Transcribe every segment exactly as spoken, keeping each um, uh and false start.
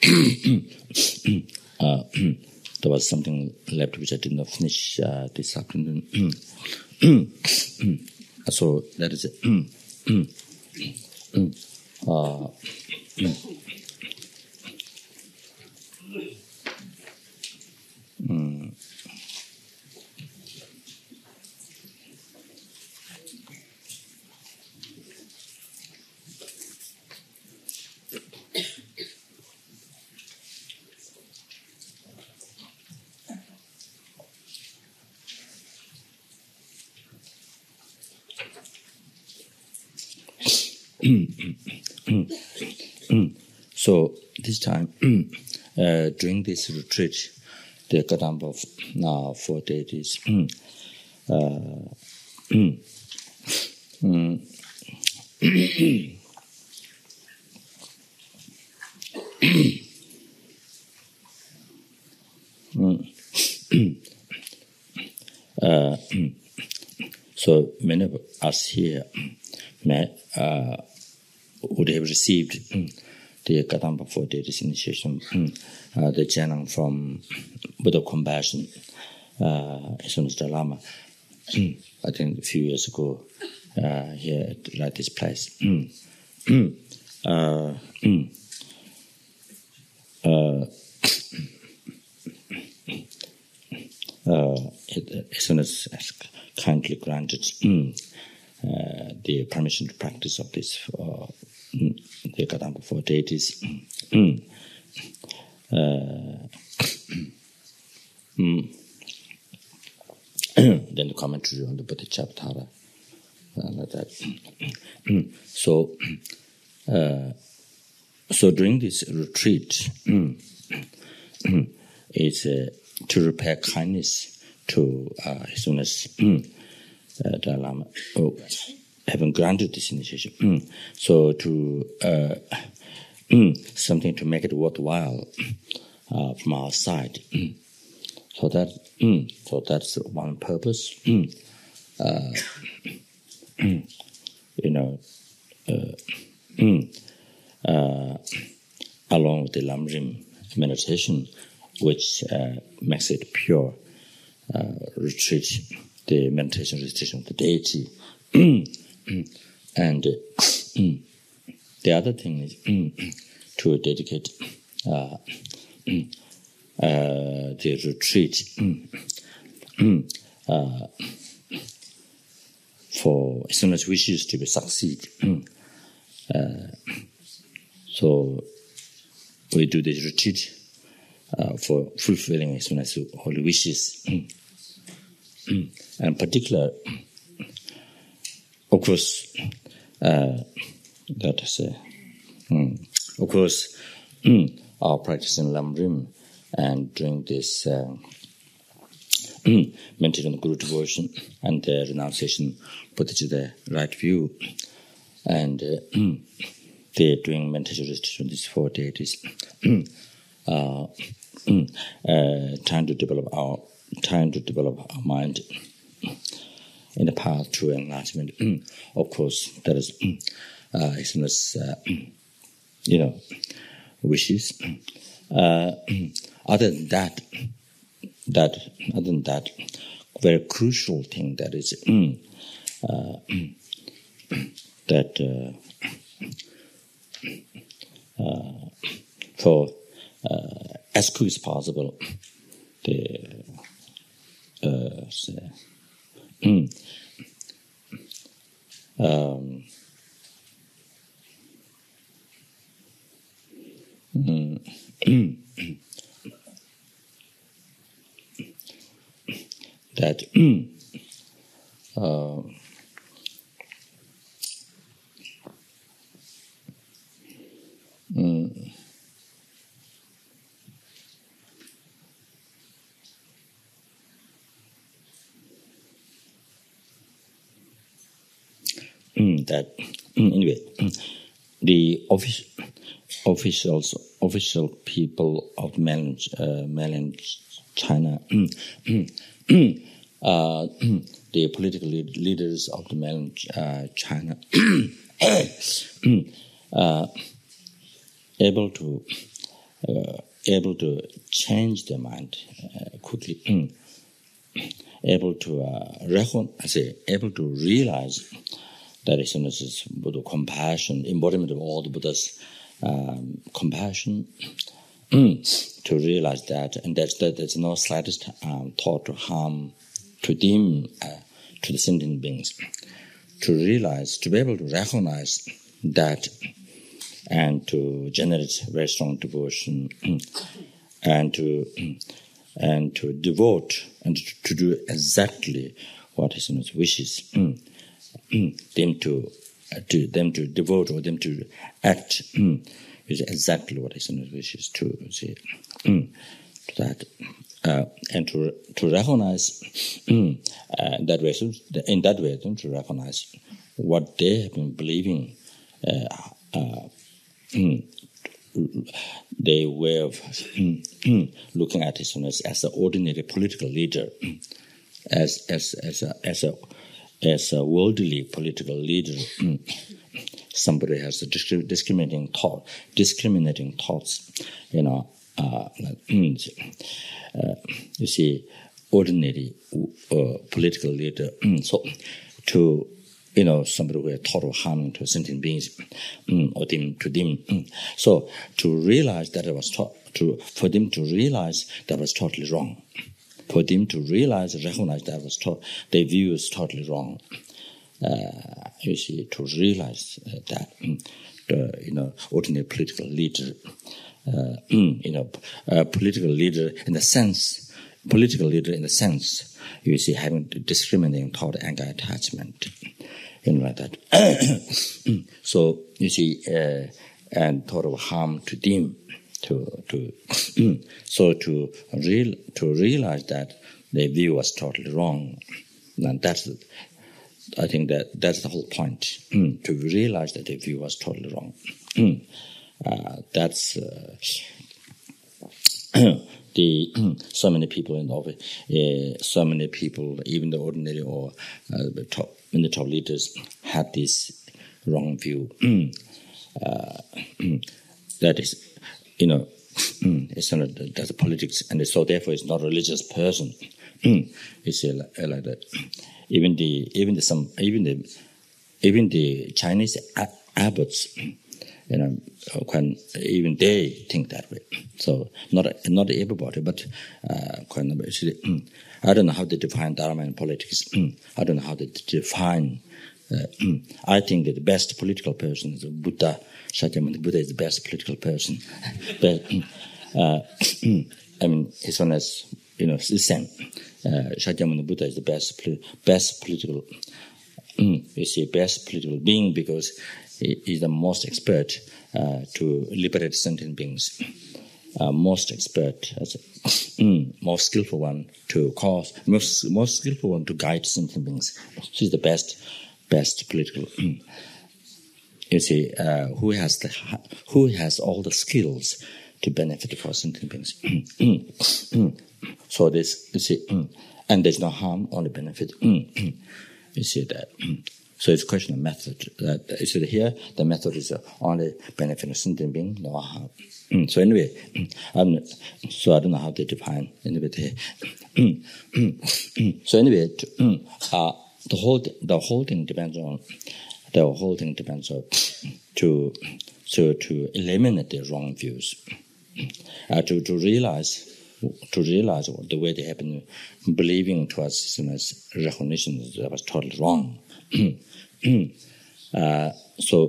uh, there was something left which I did not finish uh, this afternoon. So that is it. uh, mm. So this time, uh, during this retreat, the Kadamba of now four deities, uh, uh, so many of us here may, uh, would have received the Kadamba four deities initiation, uh, the Janang from Buddha Compassion, uh, as soon as the Lama, I think a few years ago, uh, here at, at this place. uh, uh, uh, it, as soon as, as kindly granted uh, the permission to practice of this, uh, the Kadamba four deities. uh, then the commentary on the Bodhisattva, uh, like that. so, uh, so during this retreat, it's uh, to repair kindness to uh, as soon as uh, the Lama, oh, having granted this initiation, so to uh, something to make it worthwhile uh, from our side. So that, so that's one purpose. Uh, you know, uh, uh, along with the Lamrim meditation, which uh, makes it pure uh, retreat, the meditation recitation of the deity. And uh, the other thing is to dedicate uh, uh, the retreat uh, for as soon as wishes to be succeed. Uh, so we do this retreat uh, for fulfilling as soon as holy wishes. And particular, of course, uh, that is, uh, mm, of course, mm, our practice in Lamrim and during this uh, meditation on the Guru devotion and the renunciation put it to the right view, and uh, they're doing meditation on these four deities, uh, uh, trying to develop our trying to develop our mind in the path to enlightenment. Of course, that is uh, as soon as uh, you know wishes. Uh, other than that, that other than that, very crucial thing that is uh, that uh, uh, for uh, as quick as possible, the uh, say, um, that uh, mm, that anyway, the office, officials, official people of mainland, uh, mainland China, uh, the political lead, leaders of the mainland uh, China, uh, able to uh, able to change their mind uh, quickly, able to uh, recognize, able to realize that is, this is Buddha compassion, embodiment of all the Buddha's um, compassion, to realize that, and that, that there's no slightest um, thought to harm, to them, uh, to the sentient beings. To realize, to be able to recognize that, and to generate very strong devotion, and to and to devote and to do exactly what his wishes, them to, uh, to them to devote or them to act is exactly what his wishes to say. To that, uh, and to to recognize uh, that way, so in that way, then to recognize what they have been believing. Uh, uh, Their way of looking at his as, as an ordinary political leader, as as as a as a as a worldly political leader, somebody has a discriminating thought, discriminating thoughts, you know. Uh, uh, you see, ordinary uh, political leader. So, to you know, somebody who has thought of harming to sentient beings, mm, or them to them. Mm. So to realize that it was to, to for them to realize that was totally wrong, for them to realize, recognize that was to, their view is totally wrong. Uh, you see, to realize uh, that mm, the you know ordinary political leader, uh, mm, you know, uh, political leader in the sense, political leader in the sense, you see, having discriminating thought, anger, attachment. You know, like that. So you see, uh, and thought of harm to them, to to so to real to realize that their view was totally wrong, and that's the, I think that that's the whole point. To realize that their view was totally wrong. Uh, that's uh, the so many people in the office, uh, so many people, even the ordinary or uh, the top. When the top leaders had this wrong view, uh, that is, you know, it's not that's a politics, and so therefore it's not a religious person. It's uh, like that. Even the even the some even the even the Chinese abbots, you know, when even they think that way. So not not everybody, but uh, I don't know how to define Dharma and politics. I don't know how to define. Uh, I think that the best political person is Buddha. Shakyamuni Buddha is the best political person. But uh, I mean, his one is, you know, the same. Uh, Shakyamuni Buddha is the best best political. You see, best political being because he is the most expert uh, to liberate sentient beings. Uh, most expert, as a, mm, most skillful one to cause, most most skillful one to guide sentient beings. She's the best, best political. Mm. You see, uh, who has the who has all the skills to benefit for sentient beings. So this, you see, mm, and there's no harm, only benefit. Mm. You see that. Mm. So it's a question of method. That you see here, the method is only benefit of sentient being, no harm. Mm, so anyway, I'm, so I don't know how to define anyway. Mm, mm, so anyway, to, mm, uh, the whole the whole thing depends on the whole thing depends on to so to eliminate the wrong views, uh, to to realize to realize the way they have been believing towards as recognition that was totally wrong. uh, so.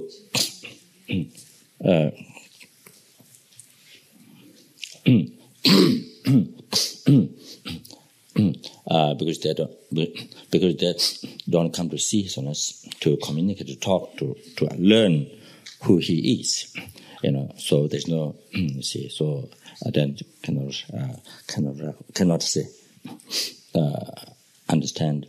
Uh, uh, because they don't, because they don't come to see us, to communicate, to talk, to to learn who he is, you know. So there's no, you see. So uh, then cannot uh, cannot uh, cannot say uh, understand.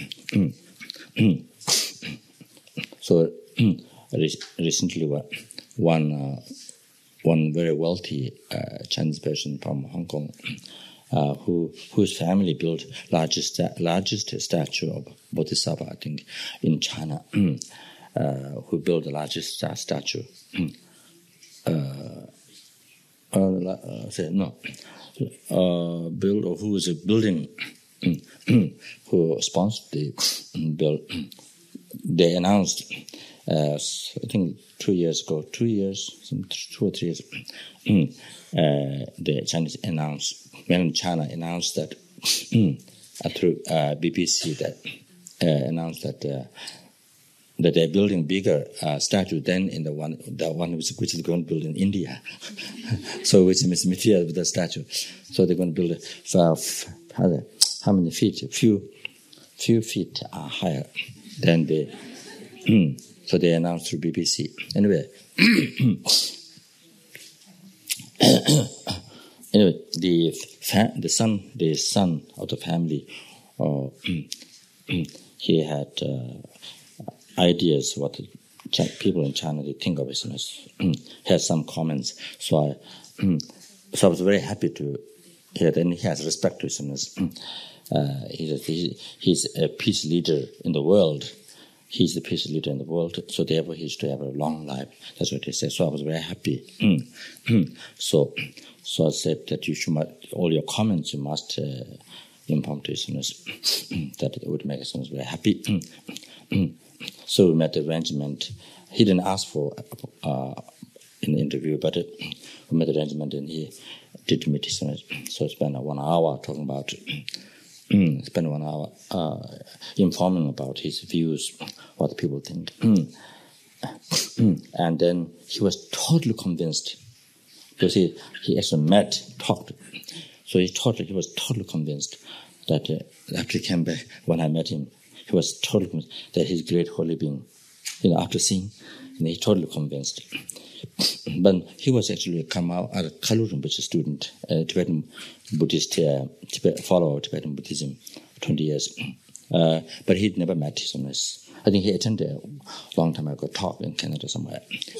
So recently, one. Uh, One very wealthy uh, Chinese person from Hong Kong, uh, who whose family built largest largest statue of Bodhisattva, I think, in China. uh, who built the largest uh, statue. Uh, uh, uh, say no, uh, build or who is building, who sponsored the build. They announced, uh, I think two years ago, two years, some two or three years, uh, the Chinese announced, when China announced that uh, through uh, B B C that uh, announced that uh, that they're building bigger uh, statue than in the one the one which, which is going to build in India. So which is material with the statue. So they're going to build a, uh, how, how many feet? A few few feet are higher than the. Mm, so they announced through B B C. Anyway, anyway, the fa- the son the son of the family, uh, he had. Uh, ideas what the people in China they think of business. Had some comments, so I so I was very happy to hear that. And he has respect to business. Uh, he's, a, he's a peace leader in the world. He's the peace leader in the world, so therefore he should have a long life. That's what he said. So I was very happy. so, so I said that you should all your comments you must uh, inform to listeners that it would make us very happy. So we made the arrangement. He didn't ask for uh, in the interview, but it, we made the arrangement and he did meet his son. So I spent one hour talking about, spent one hour uh, informing about his views, what people think. And then he was totally convinced because he, he actually met, talked. So he totally, he was totally convinced that uh, after he came back, when I met him, he was totally convinced that he's a great holy being. You know, after seeing, and he totally convinced. But he was actually come out as a Kalu Rinpoche student, a Tibetan Buddhist, uh, Tibet, follower of Tibetan Buddhism, twenty years. Uh, but he'd never met his holiness. I think he attended a long time ago talk in Canada somewhere.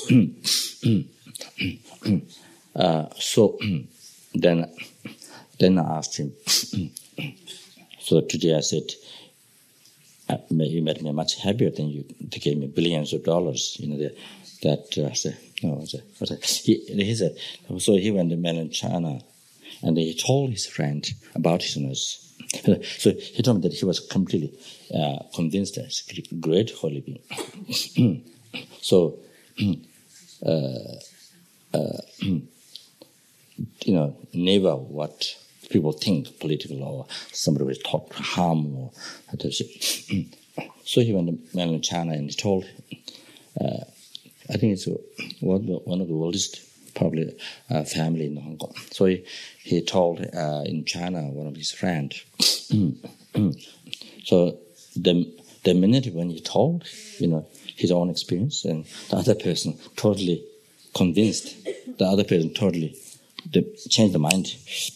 uh, so then, then I asked him. So today I said, Uh, you made me much happier than you. They gave me billions of dollars. You know the, that. Uh, say, no, I said, I said, he, he said. So he went to mainland China, and he told his friend about his illness. So he told me that he was completely uh, convinced that he's a great holy being. So, uh, uh, you know, never what people think political or somebody will talk to harm or so he went to mainland China and he told uh, I think it's one of the oldest probably uh, family in Hong Kong. So he, he told uh, in China one of his friends. So the the minute when he told you know his own experience and the other person totally convinced, the other person totally the, changed the mind.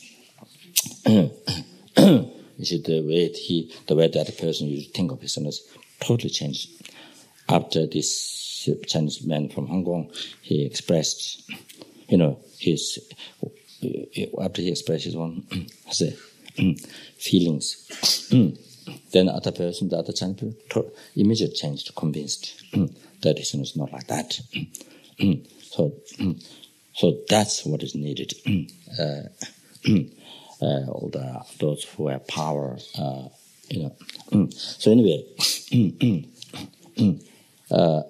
You see, the way he, the way that person used to think of his illness totally changed. After this Chinese man from Hong Kong, he expressed, you know, his after he expressed his own say, feelings. Then the other person, the other Chinese person, immediately changed, convinced that his illness is not like that. So, so that's what is needed. Uh, Uh, all the those who have power, uh, you know. Mm. So anyway, uh,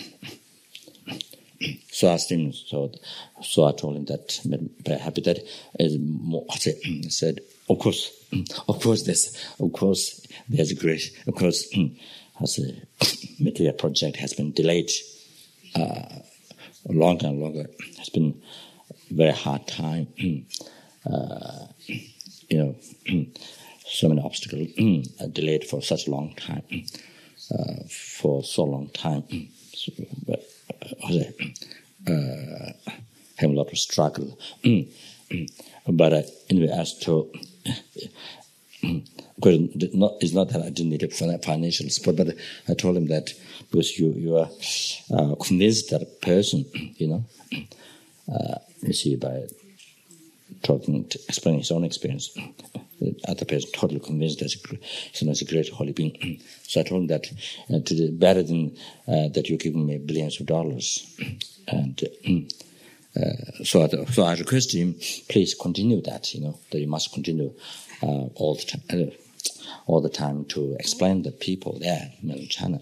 so I asked him. So, so I told him that made me very happy. That is more. I said, I said, of course, of course, there's, of course, there's great. Of course, as a material project has been delayed uh, longer and longer. It's been a very hard time. Uh, you know, so many obstacles uh, delayed for such a long time, uh, for so long time. So, but, uh, uh, have a lot of struggle. But uh, anyway, as to, because not, it's not that I didn't need a financial support, but I told him that because you you are uh, convinced that a person, you know, uh, you see by talking, to explaining his own experience. The other person totally convinced that he's a great holy being. So I told him that uh, to the, better than uh, that you're giving me billions of dollars, and uh, so, I, so I request him, please continue that. You know, that you must continue uh, all the time, uh, all the time to explain the people there in China.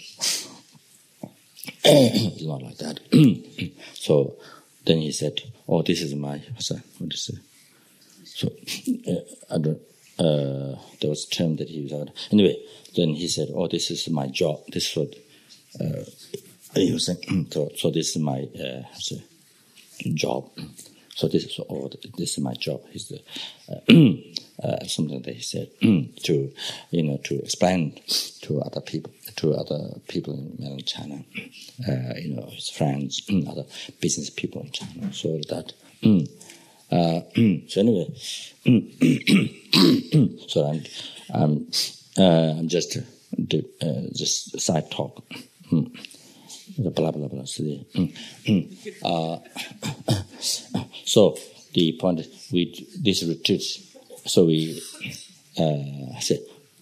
It's not like that. So then he said, "Oh, this is my what is it?" So uh, I don't. Uh, there was a term that he used. Anyway, then he said, "Oh, this is my job. This is what uh, he was saying. So, so this is my uh, job. So this is oh, this is my job." He's the uh, uh, something that he said to you know to explain to other people to other people in mainland China, uh, you know, his friends, other business people in China. So that. Uh, so anyway, so I'm, I'm, uh, I'm just, uh, just side talk. Blah blah blah. Uh, so the point with this retreat, so we uh, say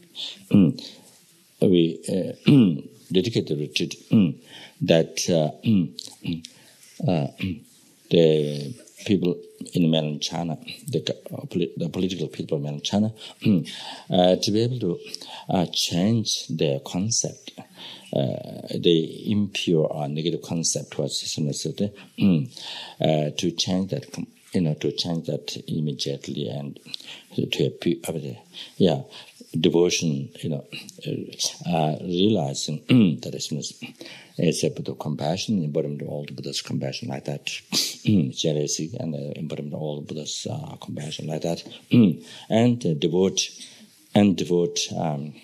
we uh, dedicate the retreat that uh, uh, the people in mainland China, the, uh, the political people in mainland China, uh, to be able to uh, change their concept, uh, the impure or negative concept towards Christianity, uh, to change that, you know, to change that immediately and to a yeah devotion, you know, uh, realizing that it's a bit of compassion, embodiment of all the Buddha's compassion like that, jealousy and the embodiment of all the Buddha's uh, compassion like that, and uh, devote and devote um,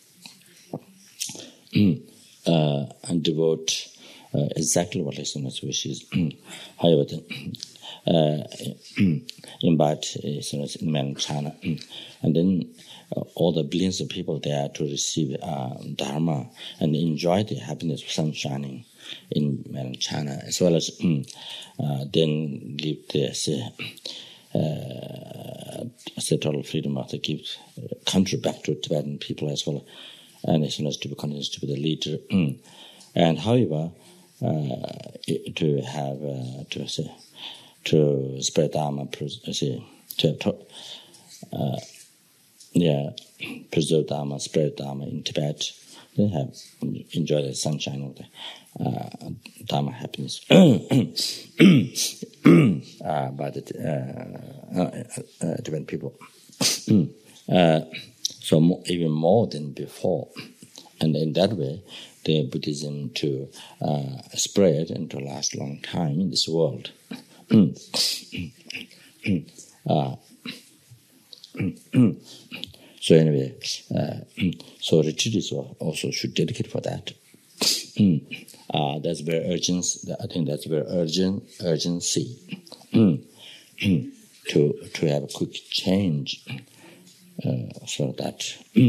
uh, and devote uh, exactly what listeners wishes. However, uh, invite listeners in mainland China, and then. Uh, all the billions of people there to receive uh, Dharma and enjoy the happiness of sun shining in mainland China, as well as um, uh, then give the say, uh, say total freedom of the gift uh, country back to Tibetan people as well, and as soon as to be continues to be the leader. Mm. And however, uh, to have uh, to say to spread Dharma, say to. to uh, Yeah, preserve Dharma, spread Dharma in Tibet. They have enjoyed the sunshine of the uh, Dharma happiness uh, by the uh, uh, uh, Tibetan people. uh, so more, even more than before, and in that way, the Buddhism to uh, spread and to last a long time in this world. uh, So anyway, uh, so retreats also should dedicate for that. uh, that's very urgent. I think that's very urgent urgency to to have a quick change, uh, so that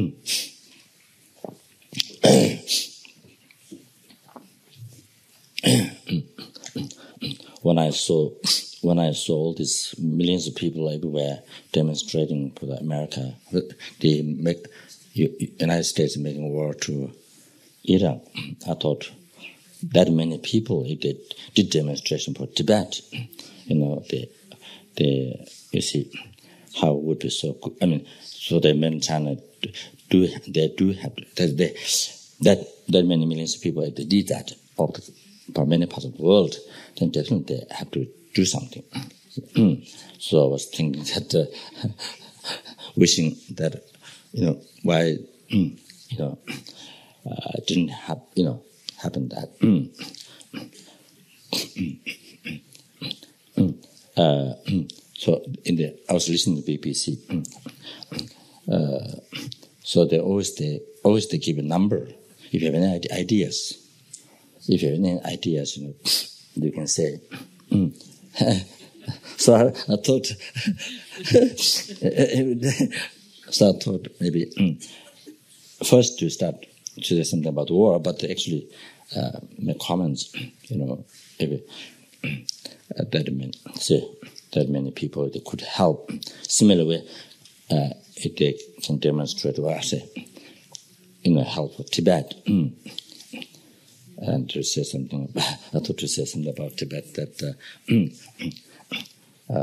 when I saw. When I saw all these millions of people everywhere demonstrating for America, the United States making war to Iran, I thought that many people if they did demonstration for Tibet, you know, they, they you see how it would be so good. I mean, so the men in China do they do have that they, that that many millions of people if they did that for many parts of the world, then definitely they have to do something. So I was thinking that, uh, wishing that, you know, why, you know, uh, didn't have, you know, happen that. uh, so in the, I was listening to B B C. Uh, so they always they always they give a number. If you have any ideas, if you have any ideas, you know, you can say. So I, I thought, so I thought maybe mm, first to start to say something about war, but to actually uh, make comments, you know, maybe uh, that many, say that many people they could help. Similarly, uh, if they can demonstrate, well, I say, you know, help for Tibet. Mm. and to say something about, I thought to say something about Tibet that uh, uh,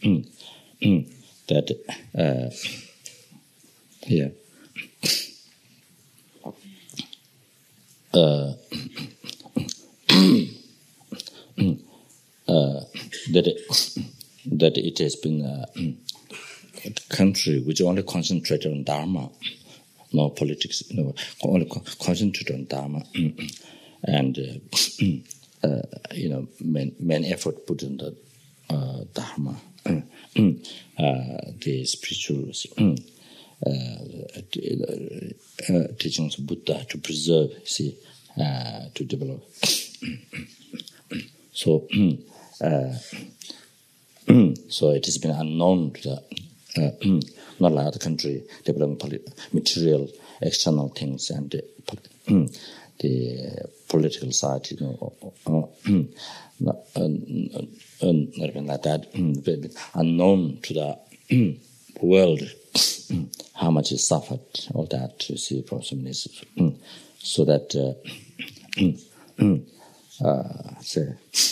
that uh, yeah uh, uh, that it, that it has been a, a country which only concentrated on Dharma, no politics, no only concentrated on Dharma, and uh, uh, you know main main effort put in the uh, Dharma, uh, the spiritual uh, uh, teachings of Buddha to preserve, see, uh, to develop. So. Uh, so it has been unknown to the, uh, not like other country developing polit- material external things and the, uh, the political side, you know, uh, not, uh, uh, not even like that, uh, unknown to the uh, world how much it suffered, all that you see from some years, uh, so that uh, uh, say.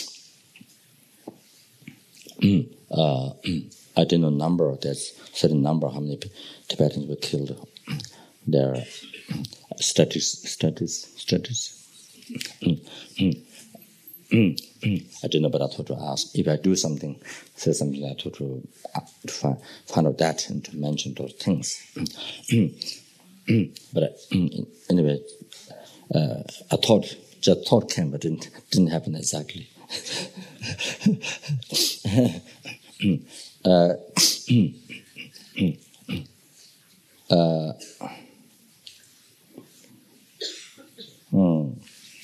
Uh, I don't know number. There's certain number how many Tibetans were killed. There are statistics, statistics, statistics. I don't know, but I thought to ask if I do something, say something. I thought to, uh, to find, find out that and to mention those things. But uh, anyway, uh, I thought just thought came, but didn't didn't happen exactly. uh, uh, mm,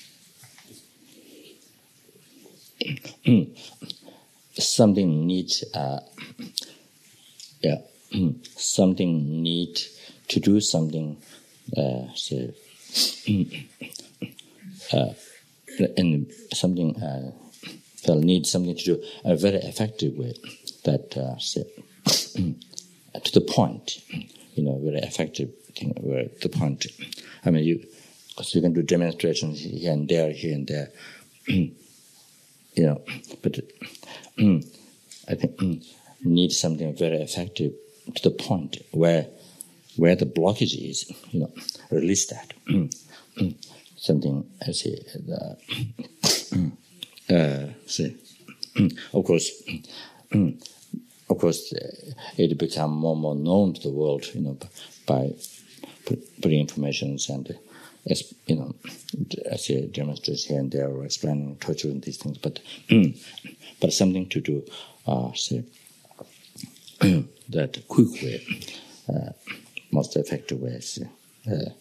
something needs, uh, yeah, something need to do something, uh, so, uh, and something. Uh, They'll need something to do a very effective way, that uh, say, to the point, you know, very effective thing, very to the point. I mean, you, because you can do demonstrations here and there, here and there, you know, but I think need something very effective to the point where where the blockage is, you know, release that. Something, I say, the. Uh, see, of course, of course, it become more and more known to the world, you know, by putting information and, uh, you know, I say demonstrates here and there or explaining torture and these things, but but something to do, uh, say, that quick way, uh, most effective way. Uh,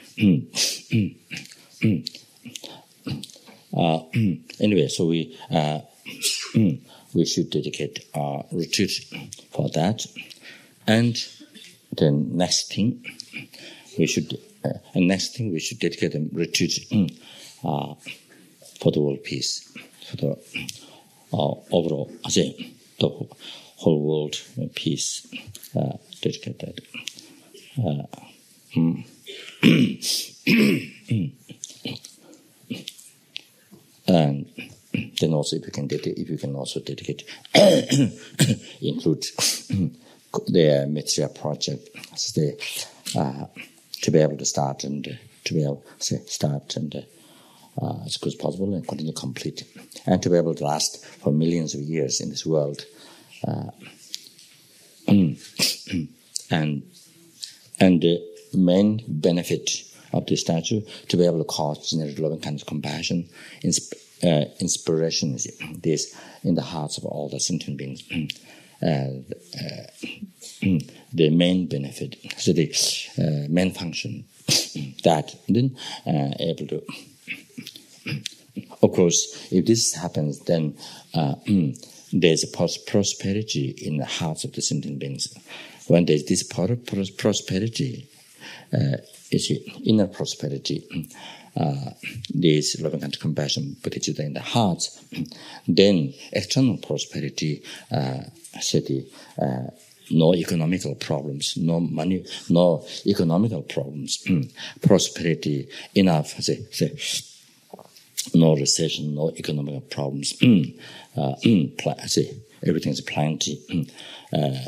Uh, anyway, so we uh, we should dedicate our retreat for that, and the next thing we should, uh, and next thing we should dedicate a retreat uh, for the world peace, for the uh, overall, I say, the whole world peace. Uh, dedicate that. Uh, mm. And then also, if you can dedicate, if you can also dedicate, include the material project, so they, uh, to be able to start and uh, to be able to say, start and uh, as good as possible and continue complete, and to be able to last for millions of years in this world, uh, and and the main benefit of the statue to be able to cause generate loving kindness, compassion, insp- uh, inspiration, this in the hearts of all the sentient beings. Uh, uh, the main benefit, so the uh, main function, that then uh, able to. Of course, if this happens, then uh, there's a pros- prosperity in the hearts of the sentient beings. When there's this pros- prosperity. Uh, is inner prosperity, uh, this loving and compassion, bodhicitta in the hearts, then external prosperity, uh, city, uh, no economical problems, no money, no economical problems, prosperity enough, say, say, no recession, no economic problems. uh, see, everything's plenty. Uh,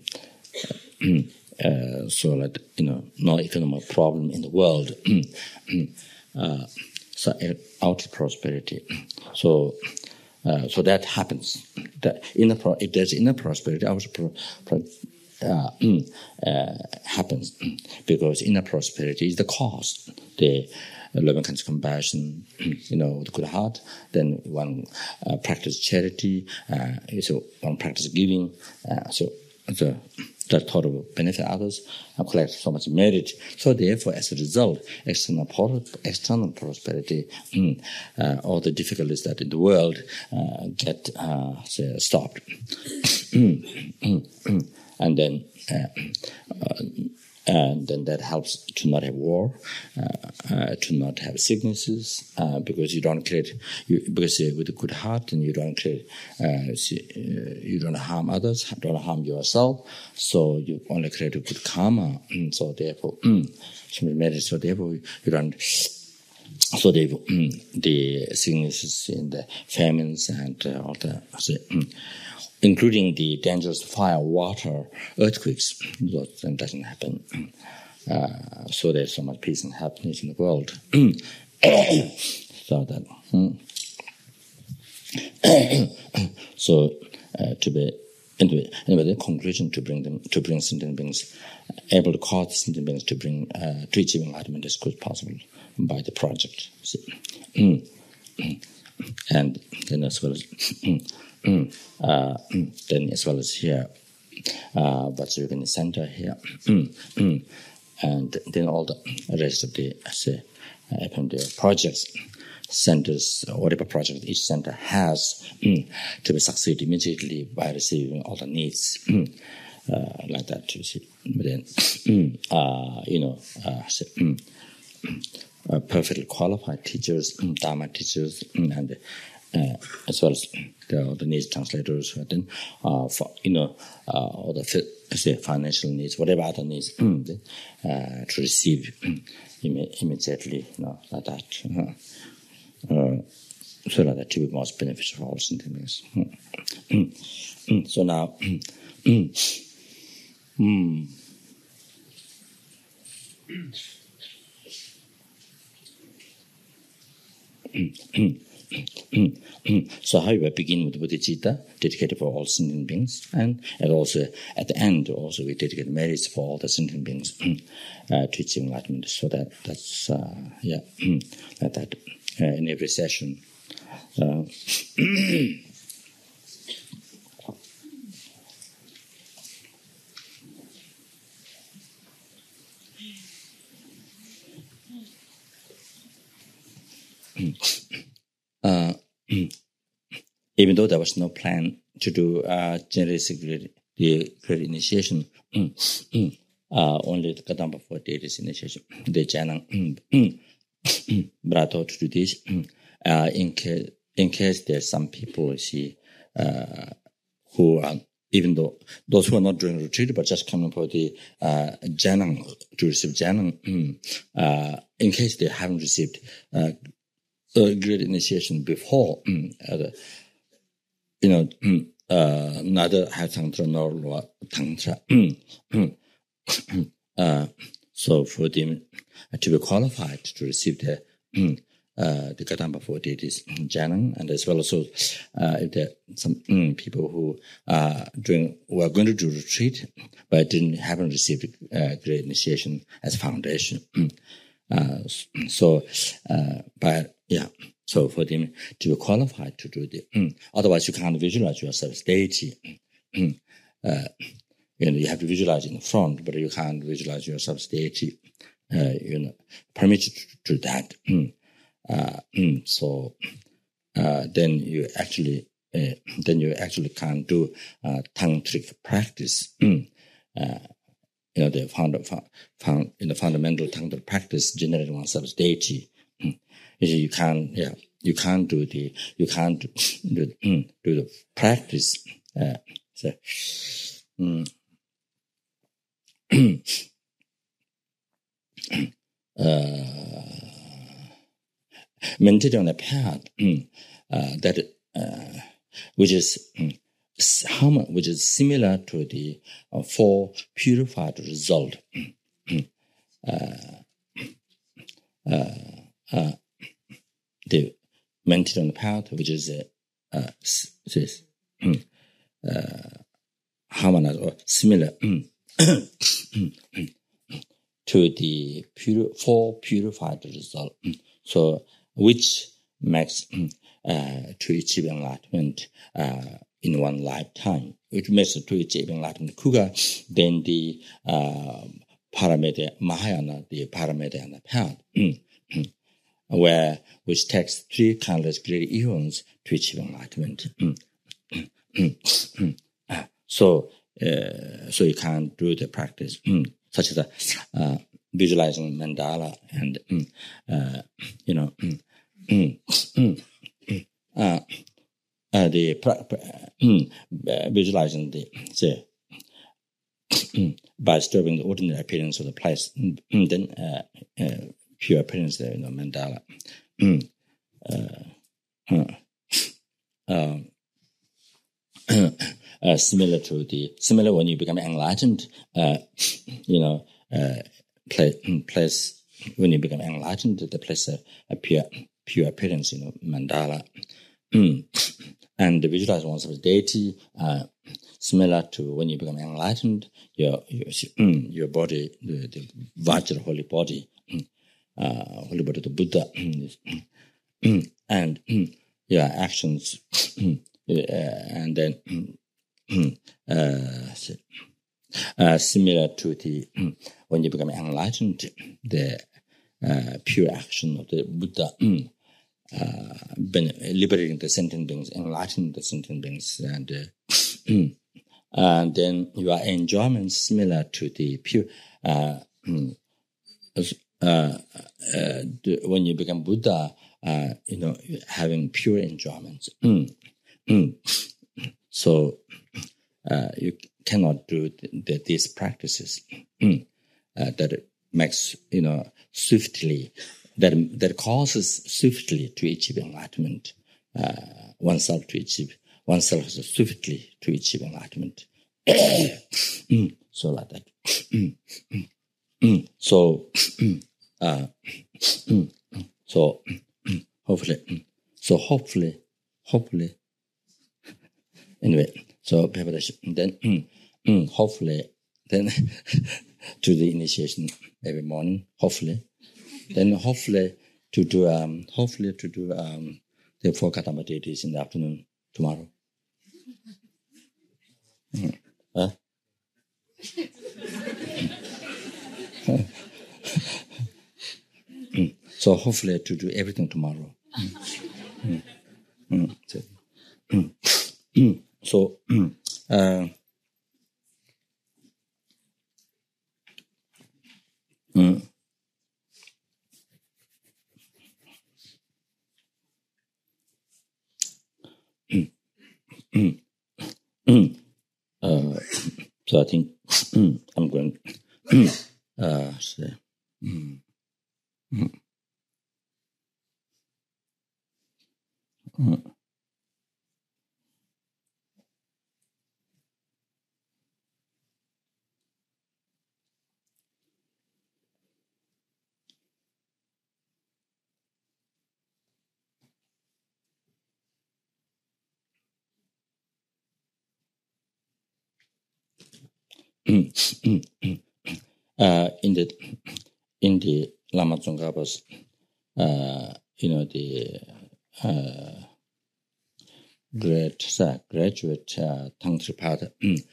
uh, so that, you know, no economic problem in the world. uh, so outer prosperity. So. Uh, so that happens. The inner pro- if there's inner prosperity, outer pro- pro- uh, uh, happens because inner prosperity is the cause. The loving kindness, compassion, you know, the good heart. Then one uh, practice charity. Uh, so one practice giving. Uh, so the that thought of benefit others and collect so much merit. So therefore, as a result, external external prosperity, mm, uh, all the difficulties that in the world uh, get uh, say, stopped, and then. Uh, uh, And then that helps to not have war, uh, uh, to not have sicknesses, uh, because you don't create, you, because uh, with a good heart, and you don't create, uh, see, uh, you don't harm others, don't harm yourself, so you only create a good karma. Mm, so therefore, mm, so therefore you don't. So therefore, mm, the sicknesses and the famines and uh, all the. So, mm, including the dangerous fire, water, earthquakes, that doesn't happen. Uh, so there's so much peace and happiness in the world. so that, hmm. so uh, to be anyway, anyway, the conclusion to bring them to bring sentient beings, able to cause sentient beings to bring uh, to achieve enlightenment as quick as possible by the project. And then as well as. Mm, uh, mm, then as well as here, uh, Vajrayana Center here, mm, mm, and then all the rest of the say, uh, the projects, centers, whatever project each center has mm, to be succeed immediately by receiving all the needs, mm, uh, like that. You see, but then mm, uh, you know, uh, say, mm, uh, perfectly qualified teachers, mm, Dharma teachers, mm, and. Uh, as well as the, the needs translators, then uh, for you know uh, all the say financial needs, whatever other needs, uh, to receive immediately, you know, like that. Uh, so like that to be most beneficial for all sentient beings. So now, mm, so how we begin with Bodhicitta, dedicated for all sentient beings, and, and also at the end also we dedicate merits for all the sentient beings uh, to achieve enlightenment. So that that's uh, yeah like that uh, in every session. Uh, uh, even though there was no plan to do uh, generally the great initiation, uh, only the Kadamba for deities initiation, the Janang brought out to do this. Uh, in case in case there's some people you see uh, who are, even though those who are not doing retreat but just coming for the uh, Janang to receive Janang, uh, in case they haven't received uh, a great initiation before, uh, you know, uh, neither have Tantra nor Loa Tantra. uh, so for them to be qualified to receive the uh, the Kadamba for deities Janang, and as well as so, uh, if there are some mm, people who are doing who are going to do retreat but didn't haven't received uh, great initiation as foundation. Uh, so, uh, but yeah. So for them to be qualified to do the, mm, otherwise you can't visualize yourself as deity. Mm, uh, you know, you have to visualize in the front, but you can't visualize yourself as deity. Uh, you know, permitted to do that. Mm, uh, mm, so uh, then you actually, uh, then you actually can't do uh, tantric practice. Mm, uh, you know, the found, found in the fundamental tantric practice, generating oneself as deity. Mm. You can't, yeah, you can't do the, you can't do, mm, do the practice. Uh, so, mm, uh, meditate on the path uh, that uh, which is um, which is similar to the uh, four purified result. uh, uh, uh, the meditate on the path, which is uh, uh, this uh, harmonized or similar to the pure, four purified result. So, which makes uh, to achieve enlightenment uh, in one lifetime. It makes to achieve enlightenment quicker than the uh, parameter Mahayana, the parameter and the path, where which takes three countless great eons to achieve enlightenment. So, uh, so you can do the practice such as uh, visualizing mandala and uh, you know uh, uh, the uh, visualizing the, the by disturbing the ordinary appearance of the place, then uh, uh, pure appearance there in the mandala. uh, uh, Uh, similar to the similar when you become enlightened, uh, you know, uh, place, place when you become enlightened, the place a, a pure pure appearance, you know, mandala, and the visualize oneself as deity, uh, similar to when you become enlightened, your your your body, the, the Vajra holy body, uh, holy body, the Buddha, and your actions, uh, and then. Uh, uh, similar to the when you become enlightened, the uh, pure action of the Buddha, uh, liberating the sentient beings, enlightening the sentient beings, and uh, and then your enjoyment similar to the pure. Uh, uh, uh, the, when you become Buddha, uh, you know, having pure enjoyments. So. Uh, you cannot do the, the, these practices uh, that makes, you know, swiftly, that that causes swiftly to achieve enlightenment, uh, oneself to achieve, oneself swiftly to achieve enlightenment. So like that. So, uh, so hopefully, so hopefully, hopefully, anyway. So then, hopefully, then to the initiation every morning. Hopefully, then hopefully to do um hopefully to do um the four Kadamba deities in the afternoon tomorrow. Mm. Huh? mm. So hopefully to do everything tomorrow. Mm. Mm. So, mm. Mm. So, uh, mm, mm, mm, mm, uh, so I think mm, I'm going mm, uh, say, mm, mm, mm. Mm, mm, mm. Uh, in the in the Lama Tsongkhapa's, uh, you know, the uh, great uh, graduate uh, Tangtripada,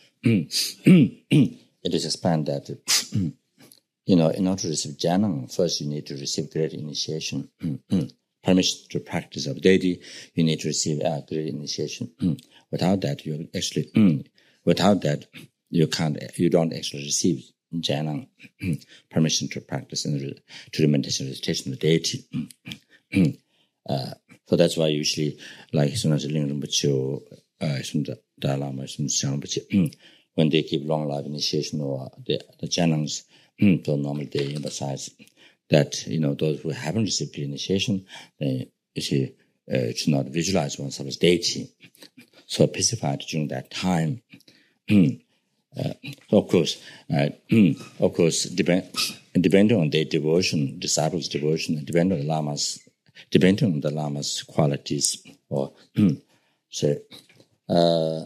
it is explained that you know, in order to receive jhana, first you need to receive great initiation, permission to practice of deity. You need to receive a uh, great initiation. Without that, you actually without that. You can't, you don't actually receive jhana, permission to practice and to the meditation recitation of the deity. uh, so that's why usually, like Sunat Ling Rinpoche, uh, Dalai Lama, when they give long life initiation or the, the jhanas, so normally they emphasize that, you know, those who haven't received initiation, they, you see, uh, should not visualize oneself as deity. So pacified during that time. uh, of course, uh, of course, depend, depending on their devotion, disciples' devotion, depending on the lamas, depending on the lama's qualities, or so, uh,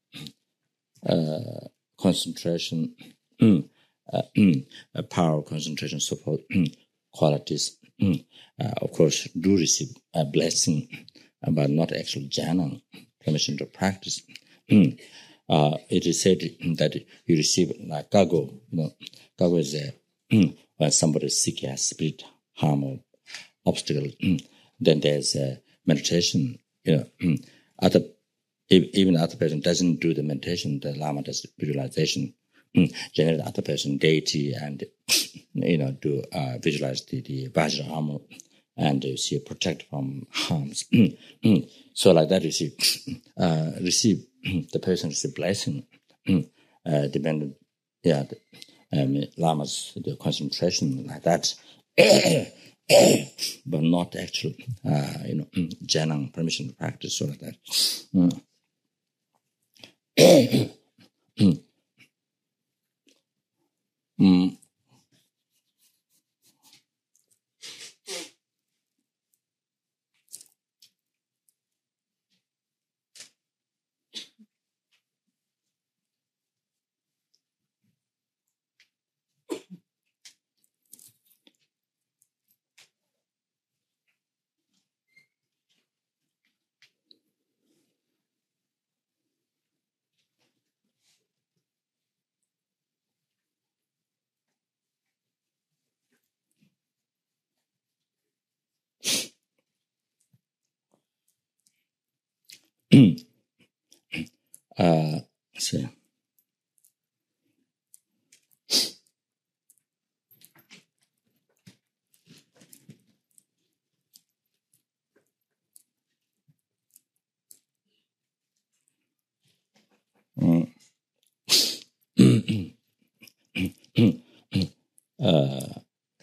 uh, concentration, uh, uh, power, concentration, support qualities. Uh, of course, do receive a blessing, but not actual jhana, permission to practice. Uh, it is said that you receive like gago. You know, gago is a, when somebody is sick, has spirit harm or obstacle. Then there's a meditation. You know, other even other person doesn't do the meditation. The lama does visualization. Generally, the other person deity and you know do uh, visualize the, the Vajra armor and you see protect from harms. So like that, you see, uh, receive the person receive blessing, uh, dependent, yeah, the, um, lamas the concentration like that, but not actual, uh, you know, jhana permission to practice so like that. Mm. Mm. uh, so. Mm. uh,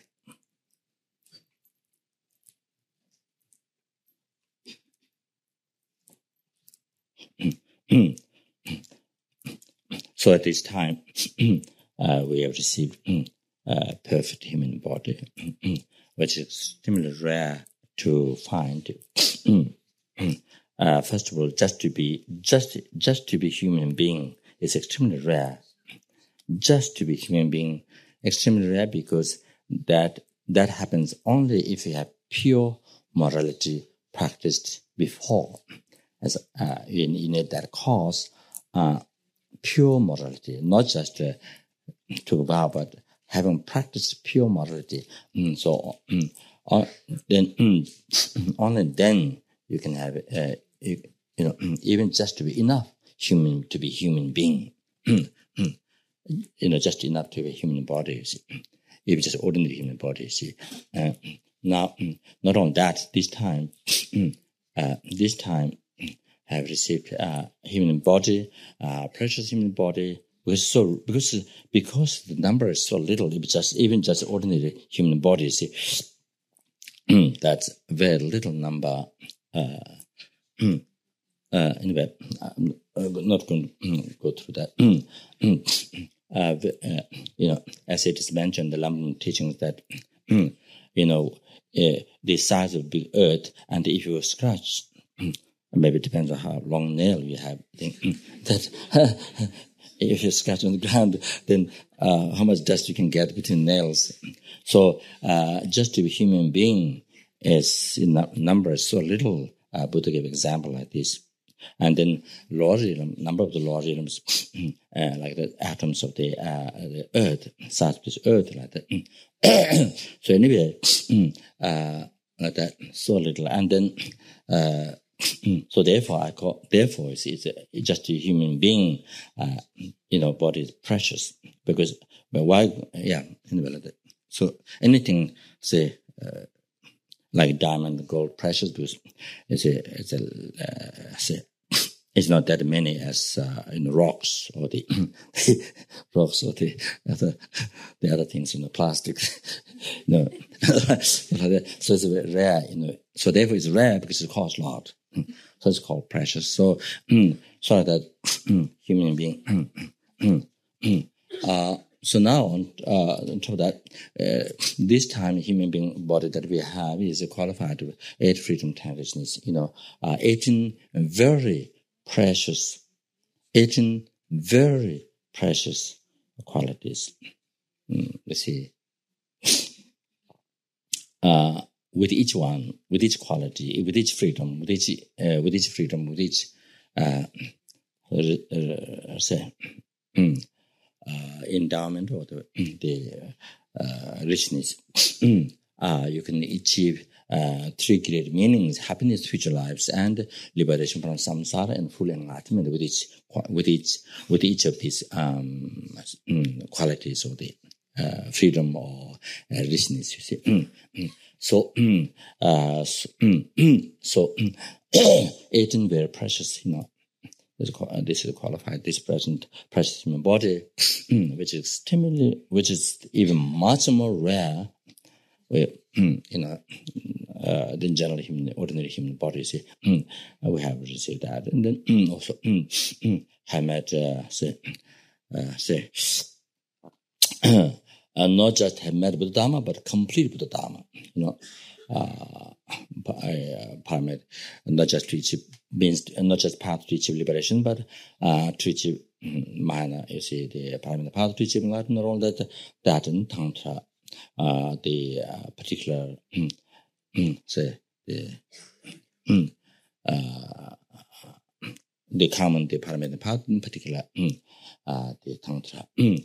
so at this time, uh, we have received a perfect human body, which is extremely rare to find. Uh, first of all, just to be just just to be human being is extremely rare. Just to be human being, extremely rare because that that happens only if you have pure morality practiced before. As uh, you, you need that cause, uh, pure morality, not just uh, to vow, but having practiced pure morality. Mm, so mm, uh, then mm, only then you can have uh, you, you know even just to be enough human to be human being. You know, just enough to be a human body, you see. Even just ordinary human body, you see. Uh, now, not on that, this time, uh, this time, I have received a uh, human body, uh, precious human body, because so because because the number is so little, it just even just ordinary human body, you see. That's a very little number. Uh, uh, anyway, I'm not going to go through that. Uh, uh, you know, as it is mentioned, the Lamrim teachings that, you know, uh, the size of the earth, and if you scratch, maybe it depends on how long nail you have, that if you scratch on the ground, then uh, how much dust you can get between nails. So uh, just to be human being is, in number is so little. Uh, Buddha gave example like this. And then lower realm, number of the lower realms, uh, like the atoms of the, uh, the earth, size of this earth, like that. So anyway, uh, like that, so little. And then, uh, so therefore, I call, therefore, it's, it's, a, it's just a human being, uh, you know, body is precious. Because, but why, yeah, anyway, like that. So anything, say, uh, like diamond, gold, precious, because it's a, it's a, uh, say, it's not that many as uh, in rocks or the rocks or the other, the other things, you know, plastic. No, so it's very rare, you know. So therefore, it's rare because it costs a lot. So it's called precious. So, so that human being. uh, so now, uh, on top of that, uh, this time human being body that we have is qualified with eight freedom consciousness. You know, uh, eighteen very precious, eighteen very precious qualities. Mm, let's see. Uh, with each one, with each quality, with each freedom, with each, uh, with each freedom, with each, uh, uh, say, mm, uh, endowment or the, the uh, richness, uh, you can achieve uh, three great meanings: happiness, future lives, and liberation from samsara, and full enlightenment with each, with each, with each of these um, mm, qualities or the uh, freedom or uh, richness. You see. So, uh, so, so eighteen very precious, you know, this is qualified, this present precious human body, which is extremely, which is even much more rare, we, you know, uh, than general human, ordinary human body. See, we have received that, and then also have met, uh, say, uh, say. And not just have met Buddha Dharma, but complete Buddha Dharma. You know, uh, uh, not just to achieve means not just path to achieve liberation, but uh, to achieve mana. You see, the paramita path to achieve enlightenment, all that that and tantra, uh, the uh, particular say the uh, the common the paramita path in particular, uh, the tantra.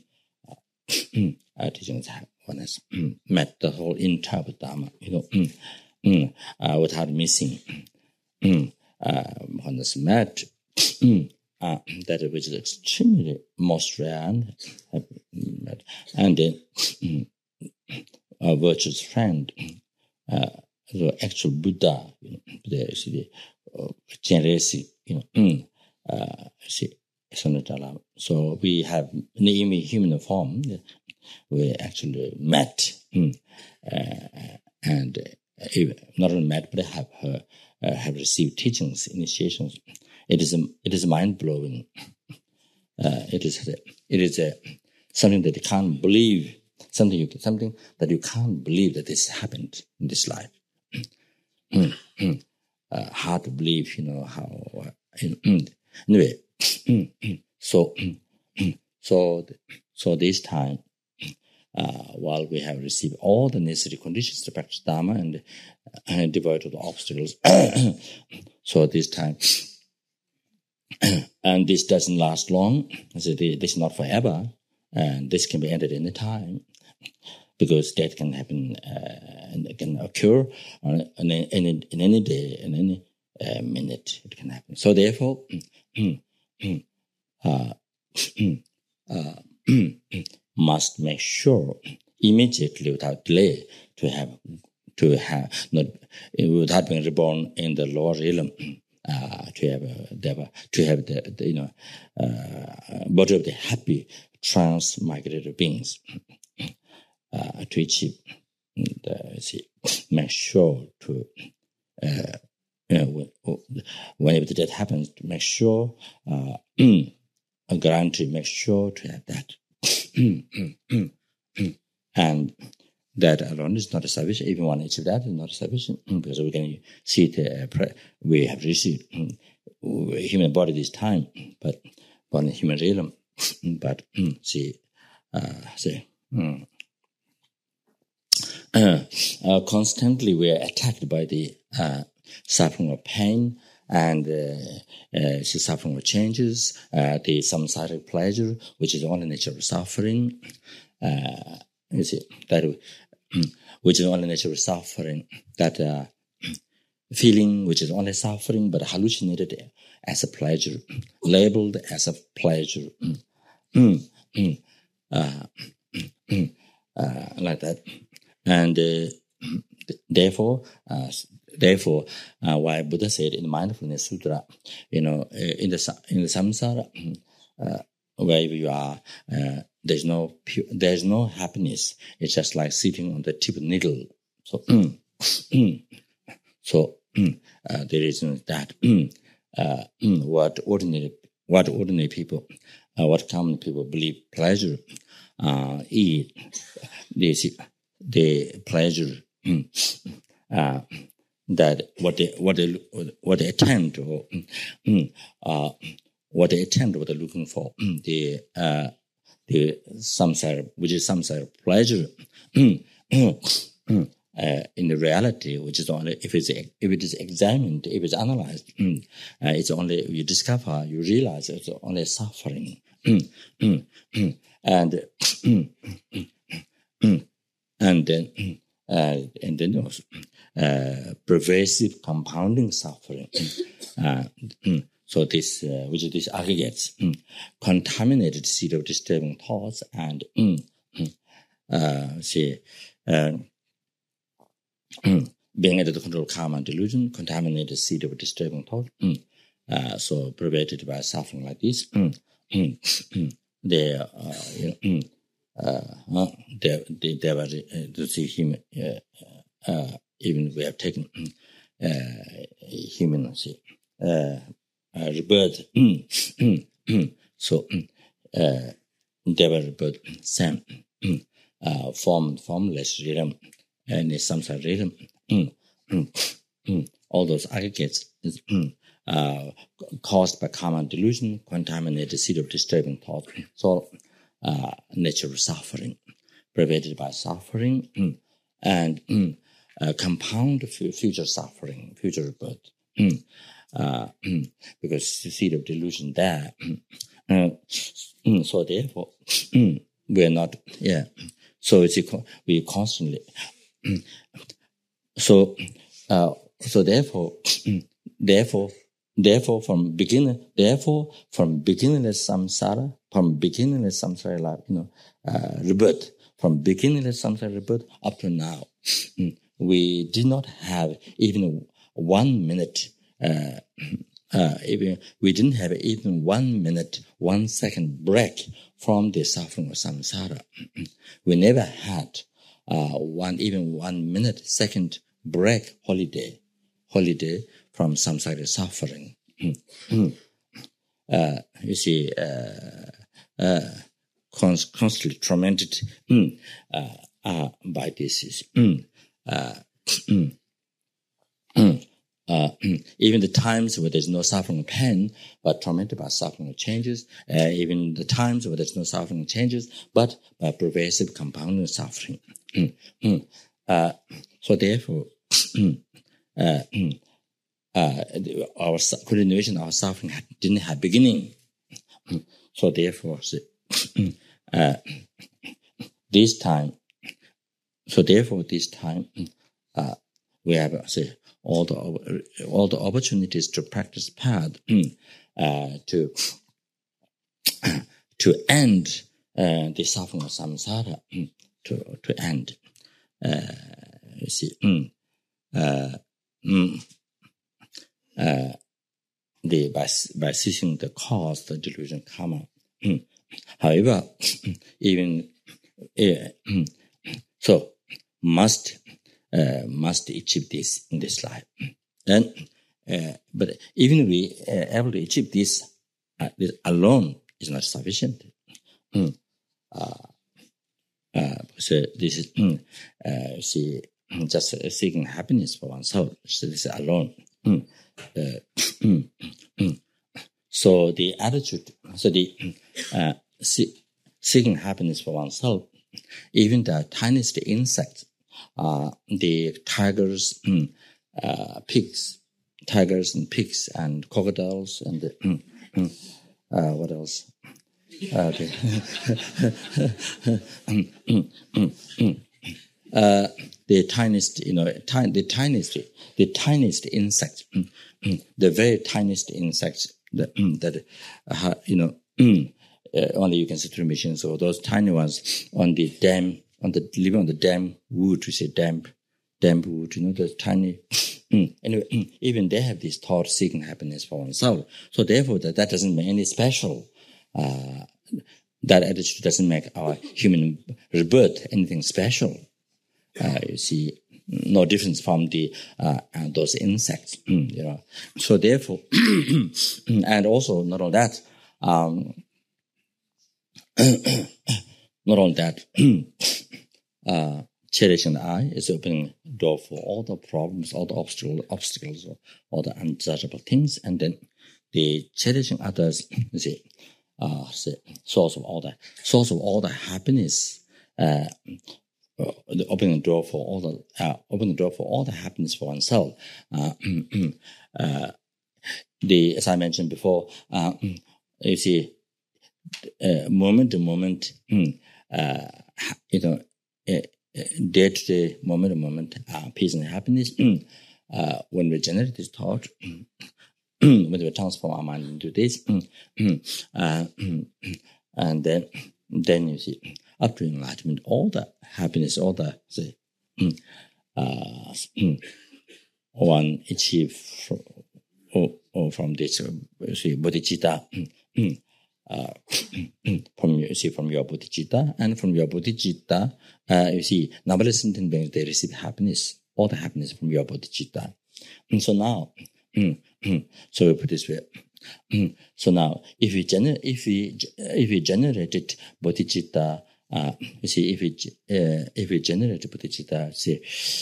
Uh, teachings one has met the whole entire Dharma, you know, mm, mm, uh, without missing. Mm, uh, one has met mm, uh, that which is extremely most rare and and then mm, a virtuous friend, uh, the actual Buddha, you know, the, the uh, generosity, you know, mm, uh, see. So we have in the human form, we actually met, mm, uh, and uh, not only met, but have uh, uh, have received teachings, initiations. It is a, it is mind blowing. Uh, it is a, it is a, something that you can't believe. Something you something that you can't believe that this happened in this life. mm, mm. Uh, hard to believe, you know how. Uh, mm, anyway. So, so, so this time, uh, while we have received all the necessary conditions to practice Dharma and, and devoid of the obstacles, so this time, and this doesn't last long. So this is not forever, and this can be ended any time, because death can happen uh, and it can occur on, on any, in any day, in any uh, minute. It can happen. So therefore. Uh, uh, must make sure immediately without delay to have to have not without being reborn in the lower realm, uh, to have uh, to have the, the you know uh, body of the happy transmigrated beings, uh, to achieve the, see, make sure to uh, you know, whenever that happens, to make sure uh, a guarantee, make sure to have that. And that alone is not sufficient. Even one achieve that is not sufficient, because we can see it. Uh, we have received human body this time, but born in human realm. But see, uh, see. Mm. Uh, uh, constantly we are attacked by the uh, suffering of pain and uh, uh, suffering of changes, uh, the samsaric pleasure, which is the only nature of suffering. Uh, you see, that which is the only nature of suffering, that uh, feeling which is only suffering but hallucinated as a pleasure, labeled as a pleasure, mm, mm, uh, mm, uh, like that. And uh, therefore, uh, therefore, uh, why Buddha said in the Mindfulness Sutra, you know, uh, in the in the samsara, uh, wherever you are, uh, there's no pure, there's no happiness. It's just like sitting on the tip of the needle. So, mm, mm, so mm, uh, the reason is that mm, uh, mm, what ordinary what ordinary people, uh, what common people believe pleasure uh, is the the pleasure mm, uh, that what they what they what they attempt or mm, uh, what they attempt what they're looking for mm, the uh, the samsara, which is samsara pleasure. Mm, mm, Uh, in the reality, which is only if it's if it is examined, if it's analyzed, mm, uh, it's only you discover, you realize it's only suffering, mm, mm, mm, and mm, mm, mm, and then uh, and then also, uh, pervasive compounding suffering. Uh, mm, so this, uh, which is this aggregates, mm, contaminated seed of disturbing thoughts and mm, mm, uh, see. Uh, Mm. Being under the control of karma and delusion, contaminated seed of disturbing thought, mm. uh, so pervaded by suffering like this, mm. Mm. Mm. they, uh, you know, mm. uh, they, they, they were uh, to see him, uh, uh, even we have taken mm. uh, human uh, uh, rebirth. Mm. Mm. Mm. So mm. uh, they were rebirth, same, mm. uh, form, formless realm. And the samsara rhythm, mm, mm, mm, all those aggregates mm, uh, caused by karma and delusion, contaminated seed of disturbing thought, so uh, natural suffering, pervaded by suffering, mm, and mm, uh, compound future suffering, future birth, mm, uh, mm, because the seed of delusion there. Mm, uh, mm, so therefore, mm, we are not, yeah. So it's we constantly. So, uh, so therefore, therefore, therefore, from beginning, therefore, from beginningless samsara, from beginningless samsara life, you know, uh, rebirth, from beginningless samsara rebirth up to now, we did not have even one minute. Uh, uh, even we didn't have even one minute, one second break from the suffering of samsara. We never had. Uh, one, even one minute, second break, holiday, holiday from samsara suffering. uh, you see, uh, uh, const- constantly tormented mm, uh, uh, by this. Mm, uh, mm, mm, uh, even the times where there's no suffering or pain, but tormented by suffering or changes, uh, even the times where there's no suffering or changes, but by pervasive compounding suffering. Mm, mm. Uh, so therefore, uh, uh, our continuation, our suffering didn't have beginning. So therefore, uh, this time, so therefore this time, uh, we have say all the all the opportunities to practice path, uh, to to end uh, the suffering of samsara. To, to end, uh, you see, mm, uh, mm, uh, the by by ceasing the cause, the delusion karma. Mm. However, even uh, so, must uh, must achieve this in this life. Then, uh, but even we uh, able to achieve this, uh, this alone is not sufficient. Mm. Uh, Uh, so this is, mm, uh, see, just uh, seeking happiness for oneself. So this is alone. Mm, uh, mm, mm. So the attitude, so the uh, see, seeking happiness for oneself, even the tiniest insect, uh, the tigers, mm, uh, pigs, tigers and pigs and crocodiles and the, mm, mm, uh, what else? Uh, okay. uh, the tiniest, you know, ti- the tiniest, the tiniest insect, the very tiniest insects that, that uh, you know, uh, only you can see through machines. So those tiny ones on the dam, on the living on the dam wood, we say damp, bamboo, you know, the tiny. Anyway, even they have this thought seeking happiness for oneself. So therefore, that, that doesn't make any special. Uh, that attitude doesn't make our human rebirth anything special. Uh, you see, no difference from the uh, uh, those insects. You know. So therefore, and also not only that, um, not only that. uh, Cherishing the eye is opening door for all the problems, all the obstacles, obstacles, all the undesirable things, and then the cherishing others is the uh, source of all the source of all the happiness. Uh, the opening the door for all the uh, opening the door for all the happiness for oneself. Uh, uh, the as I mentioned before, uh, you see, uh, moment to moment, uh, you know. Uh, day to day, moment to moment, uh, peace and happiness. uh, when we generate this thought, when we transform our mind into this, uh, and then, then you see, up to enlightenment, all the happiness, all the say, uh, one achieve from, or, or from this, uh, see, bodhicitta. Uh, from you see from your bodhicitta, and from your bodhicitta, uh, you see, numberless sentient beings, they receive happiness, all the happiness from your bodhicitta. And so now, so we put this way. So now, if we gener- if we if we generated bodhicitta, uh, you see, if we uh, if we generated bodhicitta, see,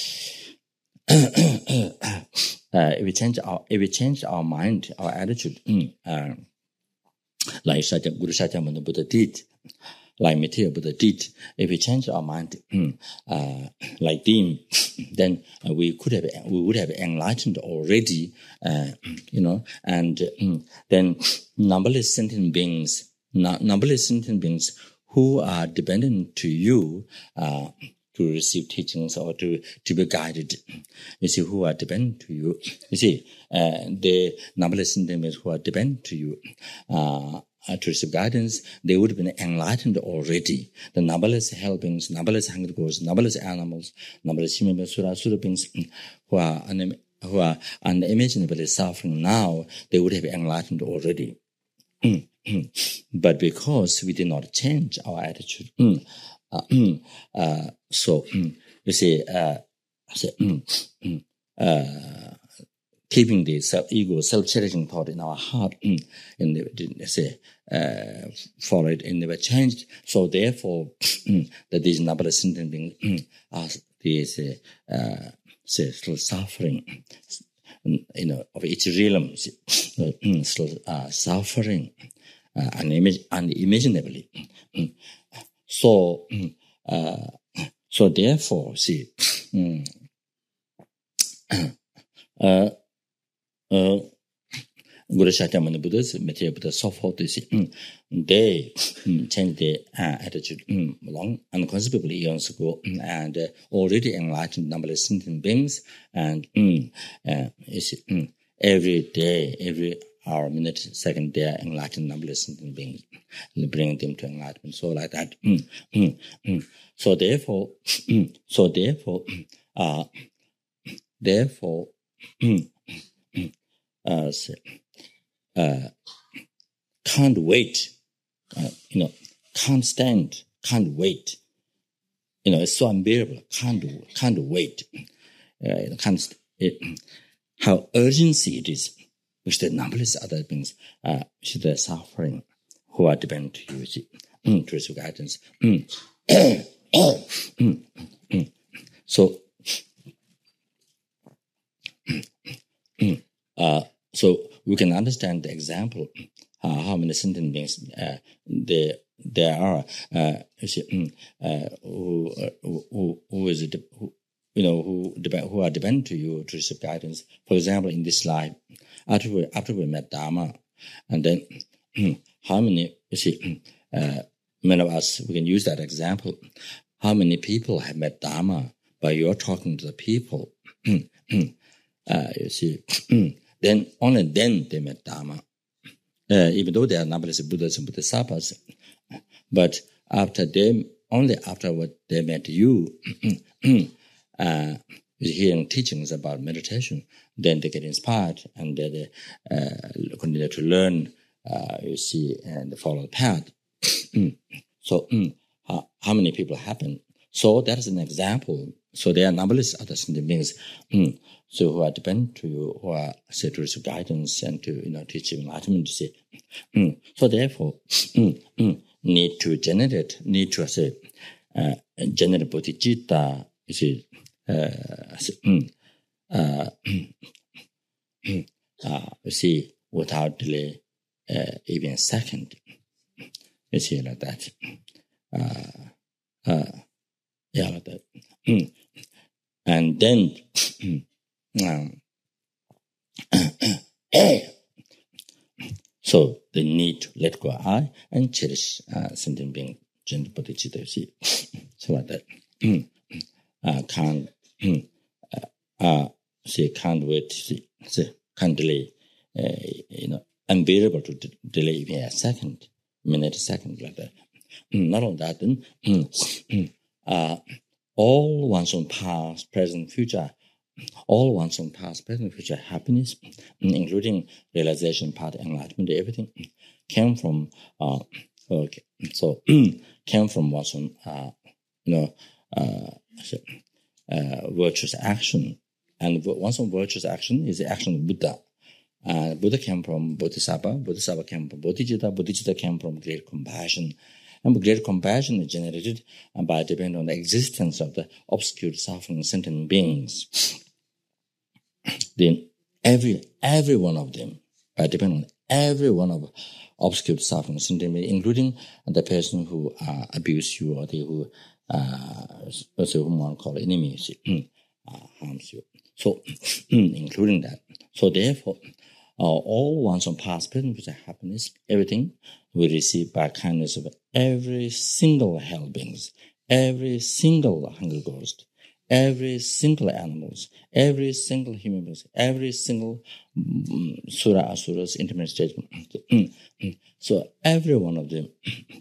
uh, if we change our if we change our mind, our attitude. Uh, Like Satya, Guru Sakyamuni Buddha did, like Maitreya Buddha did, if we change our mind uh, like them, then uh, we could have we would have enlightened already, uh, you know. And uh, then numberless sentient beings, n- numberless sentient beings who are dependent to you uh, to receive teachings or to to be guided. You see, who are dependent to you. You see, uh, the numberless sentient beings who are dependent to you. Uh, Uh, to receive guidance, they would have been enlightened already. The numberless hell beings, numberless hungry ghosts, numberless animals, numberless human beings, sura, sura beings who are, un- who are unimaginably suffering now, they would have enlightened already. But because we did not change our attitude, uh, uh, so you see, uh, uh, keeping the self-ego, self-cherishing thought in our heart, and they say, uh, follow it and never changed. So therefore, that these numberless sentient beings are these, uh, say, still suffering, you know, of each realm, still uh, suffering, uh, unimag- unimaginably. So, uh, so therefore, see, uh, Uh, Guru Sakyamuni Buddhas, Maitreya Buddha, so forth, you see, they changed their uh, attitude long, unconceivably years ago, and uh, already enlightened numberless sentient beings, and uh, you see, every day, every hour, minute, second, they are enlightened numberless sentient beings, bringing them to enlightenment. So like that. So therefore, so therefore, uh, therefore, Uh, uh, can't wait, uh, you know, can't stand, can't wait. You know, it's so unbearable. Can't, can't wait. Uh, can't. It, how urgency it is, which the numberless other beings, uh, which they're suffering, who are dependent to you, see, to receive guidance. So. Uh, so we can understand the example uh, how many sentient beings uh, there there are uh, uh, who, who who is it, who, you know who depend who are dependent to you to receive guidance. For example, in this slide, after we after we met Dharma, and then how many you see uh, many of us we can use that example. How many people have met Dharma by your talking to the people? uh, you see. Then, only then they met Dharma. Uh, even though they are numberless Buddhas and Bodhisattvas. But after them, only after what they met you, uh, hearing teachings about meditation, then they get inspired and they uh, continue to learn, uh, you see, and follow the path. So mm, how, how many people happen? So that is an example. So there are numberless other sentient beings, mm, so who are dependent to you, who are say to receive guidance and to you know teach enlightenment. Say, mm. So therefore, mm, mm, need to generate, need to say, uh, generate bodhicitta. You see, uh, mm, uh, uh, you see, without delay, uh, even a second. You see like that. Uh, uh, yeah, like that. Mm. And then, um, so they need to let go of I and cherish uh, sentient being, gentle bodhicitta, you see. So like that. Mm. Uh, can't, mm. uh, uh, see, can't wait, see, see, can't delay, uh, you know, unbearable to d- delay even a second, minute, second, like that. Mm. Not only that, then, mm. Mm. Uh, all one's own past, present, future, all one's own past, present, future happiness, including realization, path, enlightenment, everything came from, uh, okay, so came from one's own, uh, you know, uh, uh, virtuous action. And one's own virtuous action is the action of Buddha. Uh, Buddha came from Bodhisattva, Bodhisattva came from Bodhicitta, Bodhicitta came from great compassion. And great compassion is generated by depending on the existence of the obscure, suffering, sentient beings. Then every every one of them, by depending on every one of obscure, suffering, sentient beings, including the person who uh, abuse you or the who uh, also whom one call enemies, uh, harms you. So, including that. So therefore, uh, all one's own past, present, future happiness, everything we receive by kindness of every single hell beings, every single hungry ghost, every single animals, every single human beings, every single um, sura asuras, intermittent stage. So every one of them.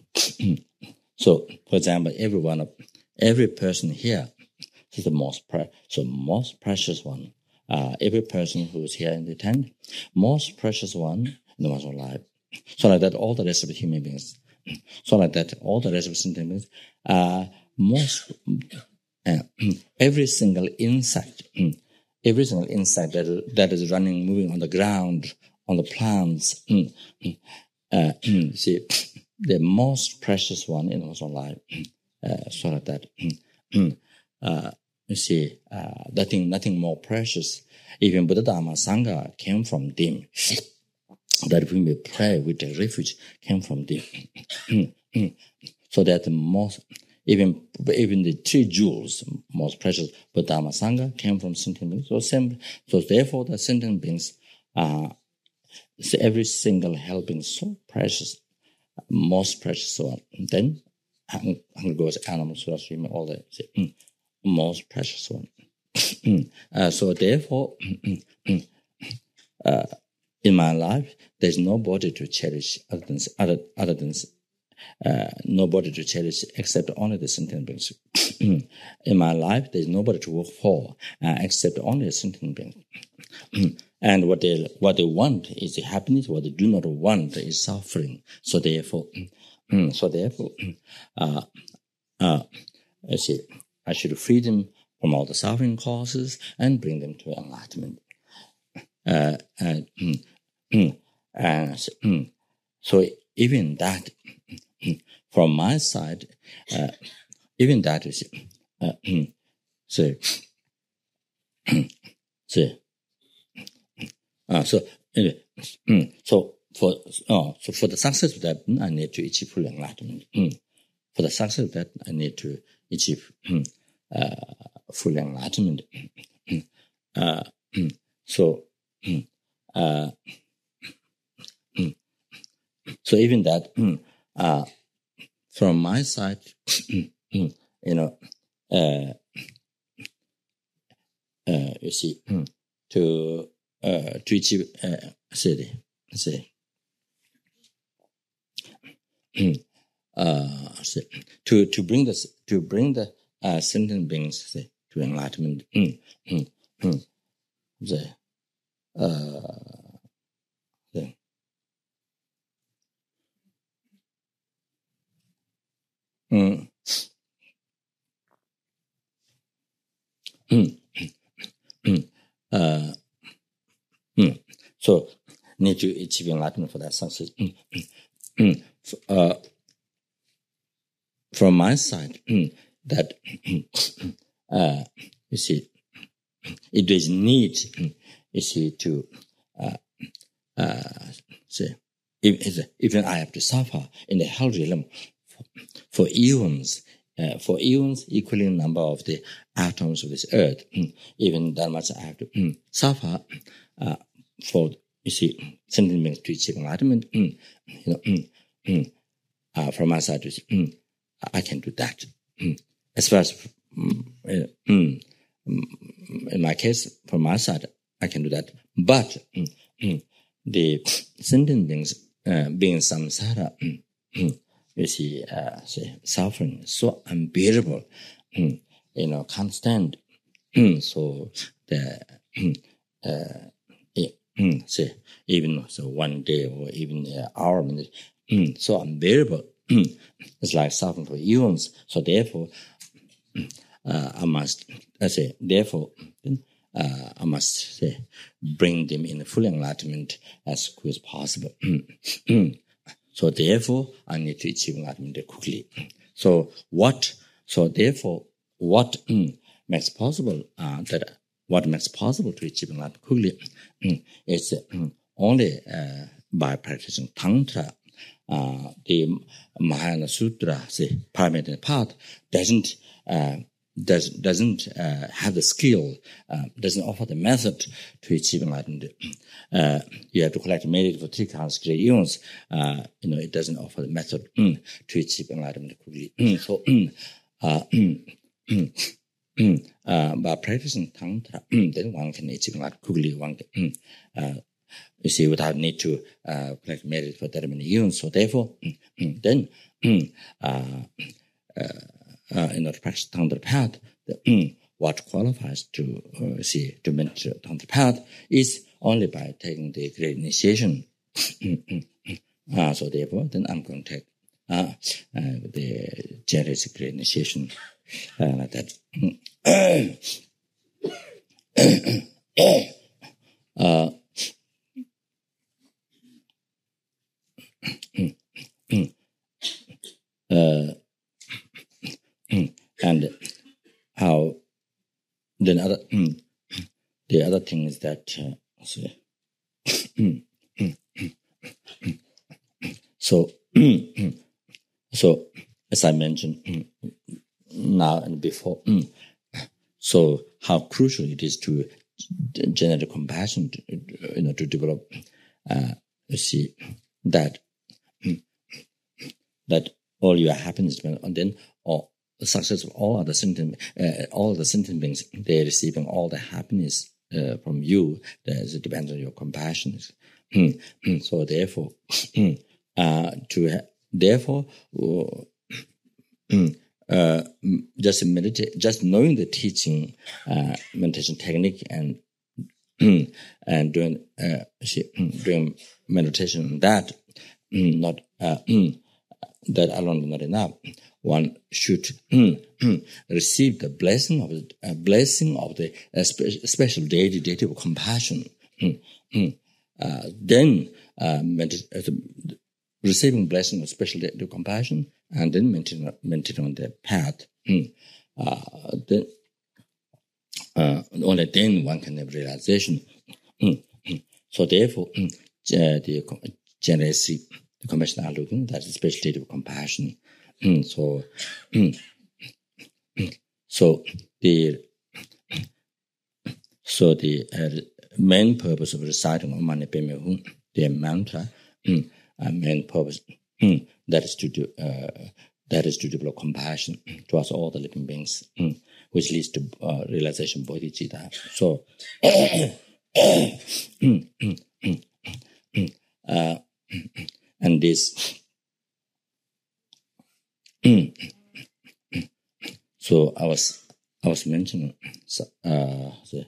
So, for example, every one of every person here is the most pre- so most precious one. Uh, every person who's here in the tent, most precious one in the one's own life. So like that, all the rest of the human beings. So like that, all the rest of the sentient beings, uh, most, uh, every single insect, every single insect that, that is running, moving on the ground, on the plants, uh, see, the most precious one in the one's own life. Uh, so like that. Uh, you see, uh, nothing, nothing more precious. Even Buddha Dharma Sangha came from them. That we may pray with the refuge came from them. So that the most, even even the three jewels, most precious Buddha Dharma Sangha came from sentient beings. So, same, so therefore, the sentient beings, uh, so every single helping so precious, most precious one. Then, hungry goes animals, all that. Mm, most precious one. uh, so therefore, uh, in my life, there's nobody to cherish other than other, other than uh, nobody to cherish except only the sentient beings. In my life, there's nobody to work for uh, except only the sentient beings. And what they what they want is the happiness. What they do not want is suffering. So therefore, so therefore, uh, uh, I see, I should free them from all the suffering causes and bring them to enlightenment. Uh, and, mm, mm, and so, mm, so even that, from my side, uh, even that is, uh, mm, so, so, uh, so anyway, mm, so for oh, so for the success of that, I need to achieve full enlightenment. Mm. For the success of that, I need to achieve mm, uh, full enlightenment. Uh, mm, so. Mm, Uh, so even that, uh, from my side, you know, uh, uh, you see, to uh, to achieve, uh, say, say, uh, say, to to bring the to bring the uh, sentient beings, say, to enlightenment. Mm, mm, mm. The, uh, the, mm, mm, mm, uh, mm. So need to achieve enlightenment for that success. Mm, mm, mm. Uh, from my side, mm, that uh, you see, it is need, mm, you see, to uh, uh, say, if, even I have to suffer in the hell realm for, for eons, uh, for eons equaling number of the atoms of this earth, mm, even that much I have to mm, suffer uh, for, you see, sentient beings to achieve enlightenment. Mm, you know, mm, mm, uh, from my side, to see, mm, I can do that. Mm. As far as mm, uh, mm, in my case, from my side, I can do that. But mm, mm, the sentient beings uh, being samsara, mm, mm, you see, uh, say, suffering so unbearable, mm, you know, can't stand. Mm, so the mm, uh, yeah, mm, say even so one day or even an hour minute, mm, so unbearable. Mm, it's like suffering for eons. So therefore, uh, I must I say therefore. Uh, I must say, bring them in full enlightenment as quick as possible. So therefore, I need to achieve enlightenment quickly. So what? So therefore, what mm, makes possible uh, that what makes possible to achieve enlightenment quickly mm, is mm, only uh, by practicing tantra. Uh, the Mahayana Sutra, say, Paramita path, doesn't. Uh, does, doesn't uh, have the skill, uh, doesn't offer the method to achieve enlightenment. Uh, you have to collect merit for three counts, great eons. Uh, you know, it doesn't offer the method mm, to achieve enlightenment quickly. Mm, so, mm, uh, mm, mm, mm, uh, by practicing Tantra, mm, then one can achieve enlightenment quickly. One can, mm, uh, you see, without need to uh, collect merit for that many eons. So therefore, mm, mm, then, mm, uh, uh, Uh, in order to practice Tantra path, the, mm, what qualifies to uh, see to mentor Tantra path is only by taking the great initiation. uh, so therefore, then I'm going to take uh, uh, the generous great initiation uh, like that. uh, uh, and how then other mm, the other thing is that uh, so, mm, mm, mm, so so as I mentioned mm, now and before, mm, so how crucial it is to generate compassion, to, you know, to develop. Uh, you see that mm, that all your happiness, and then all the success of all other sentient, uh, all the sentient beings, they're receiving all the happiness uh, from you. That depends on your compassion. So therefore, uh, to ha- therefore, uh, just meditate, just knowing the teaching, uh, meditation technique, and and doing uh, doing meditation on that, not uh, that alone is not enough. One should receive the blessing of the uh, blessing of the uh, spe- special deity, deity of compassion. Uh, then uh, medit- uh, receiving blessing of special deity of compassion, and then maintaining maintain on the path. Uh, then uh, only then one can have realization. So therefore, uh, the generosity, the compassion are looking, that's a special state of compassion. Mm, so, mm, mm, so the so the uh, main purpose of reciting Om Mani Padme Hum, the mantra, mm, uh, main purpose mm, that is to do uh, that is to develop compassion towards all the living beings, mm, which leads to uh, realization bodhicitta. So, mm, mm, mm, mm, uh, and this. Mm, so I was I was mentioning uh, the,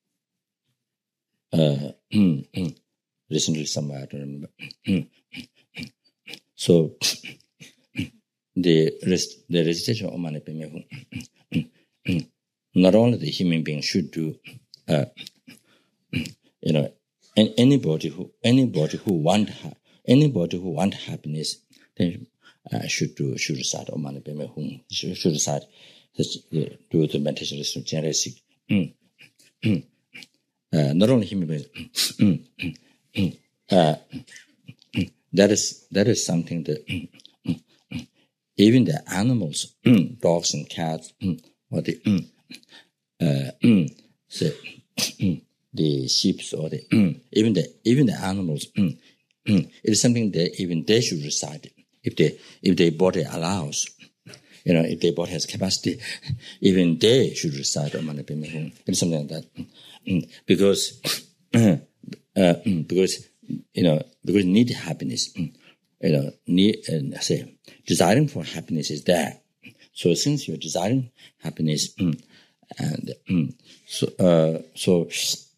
uh, recently somewhere, I don't remember. So the rest, the recitation of Mani Padme Hum, not only the human being should do, uh, you know, and anybody who anybody who want anybody who want happiness, then uh, should do should recite Om Mani Padme Hum, should, should recite do the meditation to generate. Mm. Mm. Uh, not only human beings. Mm. Mm. Uh, mm. That is that is something that mm. Mm. even the animals, mm. dogs and cats, mm. or the mm. uh, mm. the, mm. the sheep or the mm. even the even the animals, mm. Mm. it is something that even they should recite if they if their body allows. You know, if their body has capacity, even they should recite Om Mani Padme Hum. It's something like that. Mm. Because, uh, uh, because, you know, because need happiness, you know, need, uh, say, desiring for happiness is there. So since you're desiring happiness, mm, and mm, so, uh, so,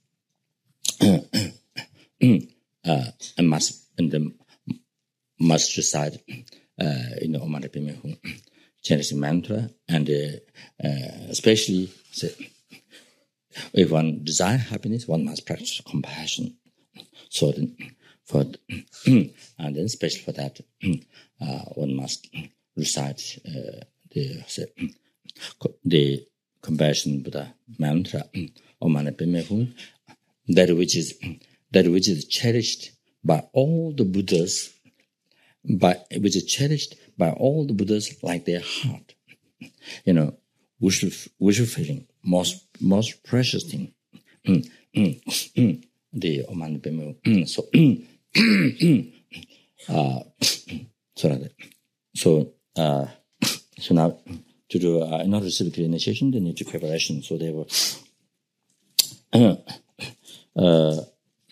uh, I must, and the, must recite, uh, you know, Om Mani Padme Hum. Chinese mantra, and uh, uh, especially say, if one desire happiness, one must practice compassion. So then, for and then especially for that, uh, one must recite uh, the say, the compassion Buddha mantra, Om Mani Padme Hum, that which is that which is cherished by all the Buddhas. By, which is cherished by all the Buddhas like their heart. You know, wishful, wishful feeling, most most precious thing. Mm, mm, mm, the Om Mani Padme Hum. So, uh, so, so, uh, so now to do uh, in order to receive the initiation, they need to preparation. So they were. Uh, uh,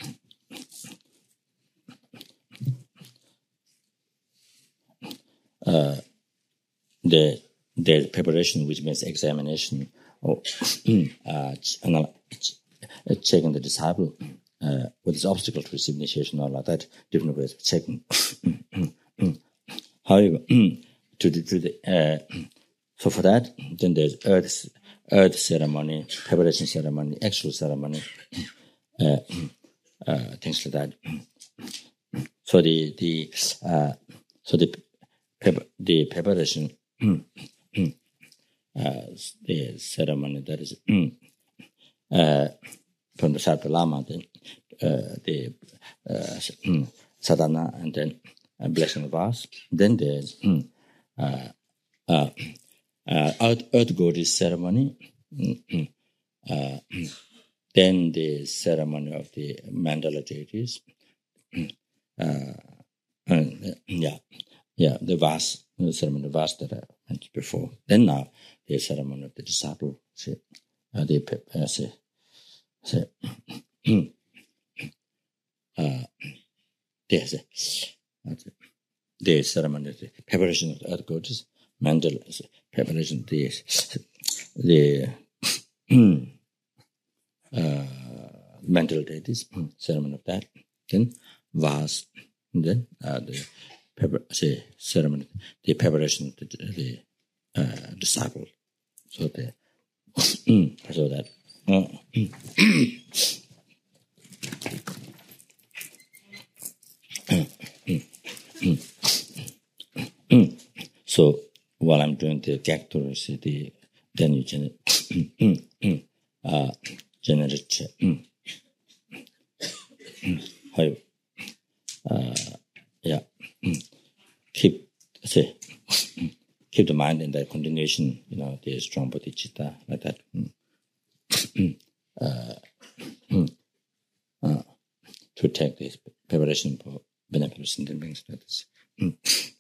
Uh, the the preparation, which means examination, or uh, checking the disciple uh, what is obstacle to receive initiation, or like that, different ways of checking. However, to the to the uh, so for that, then there's earth earth ceremony, preparation ceremony, actual ceremony, uh, uh, things like that. So the the uh, so the the preparation, uh, the ceremony that is uh, from the Sarpa Lama, then uh, the uh, sadhana, and then uh, blessing of us. Then there's uh, uh, uh, earth, earth goddess ceremony. Uh, then the ceremony of the mandala deities. Uh, and, uh, yeah. Yeah, the vase, the ceremony of the vase that I mentioned before. Then now, the ceremony of the disciple, say, uh, the, uh, say, say, uh, there's a, the ceremony of the preparation of the earth goddess, mandala, preparation of the, the uh, mental deities, ceremony of that. Then vase, and then uh, the Pepper, say, ceremony, the preparation of the, the uh, disciple. So the so that uh, so while I'm doing the gactor, the then you generate uh, generate how uh, yeah. Keep say keep the mind in that continuation, you know, the strong bodhicitta, like that. uh, uh, to take this preparation for beneficent beings like this.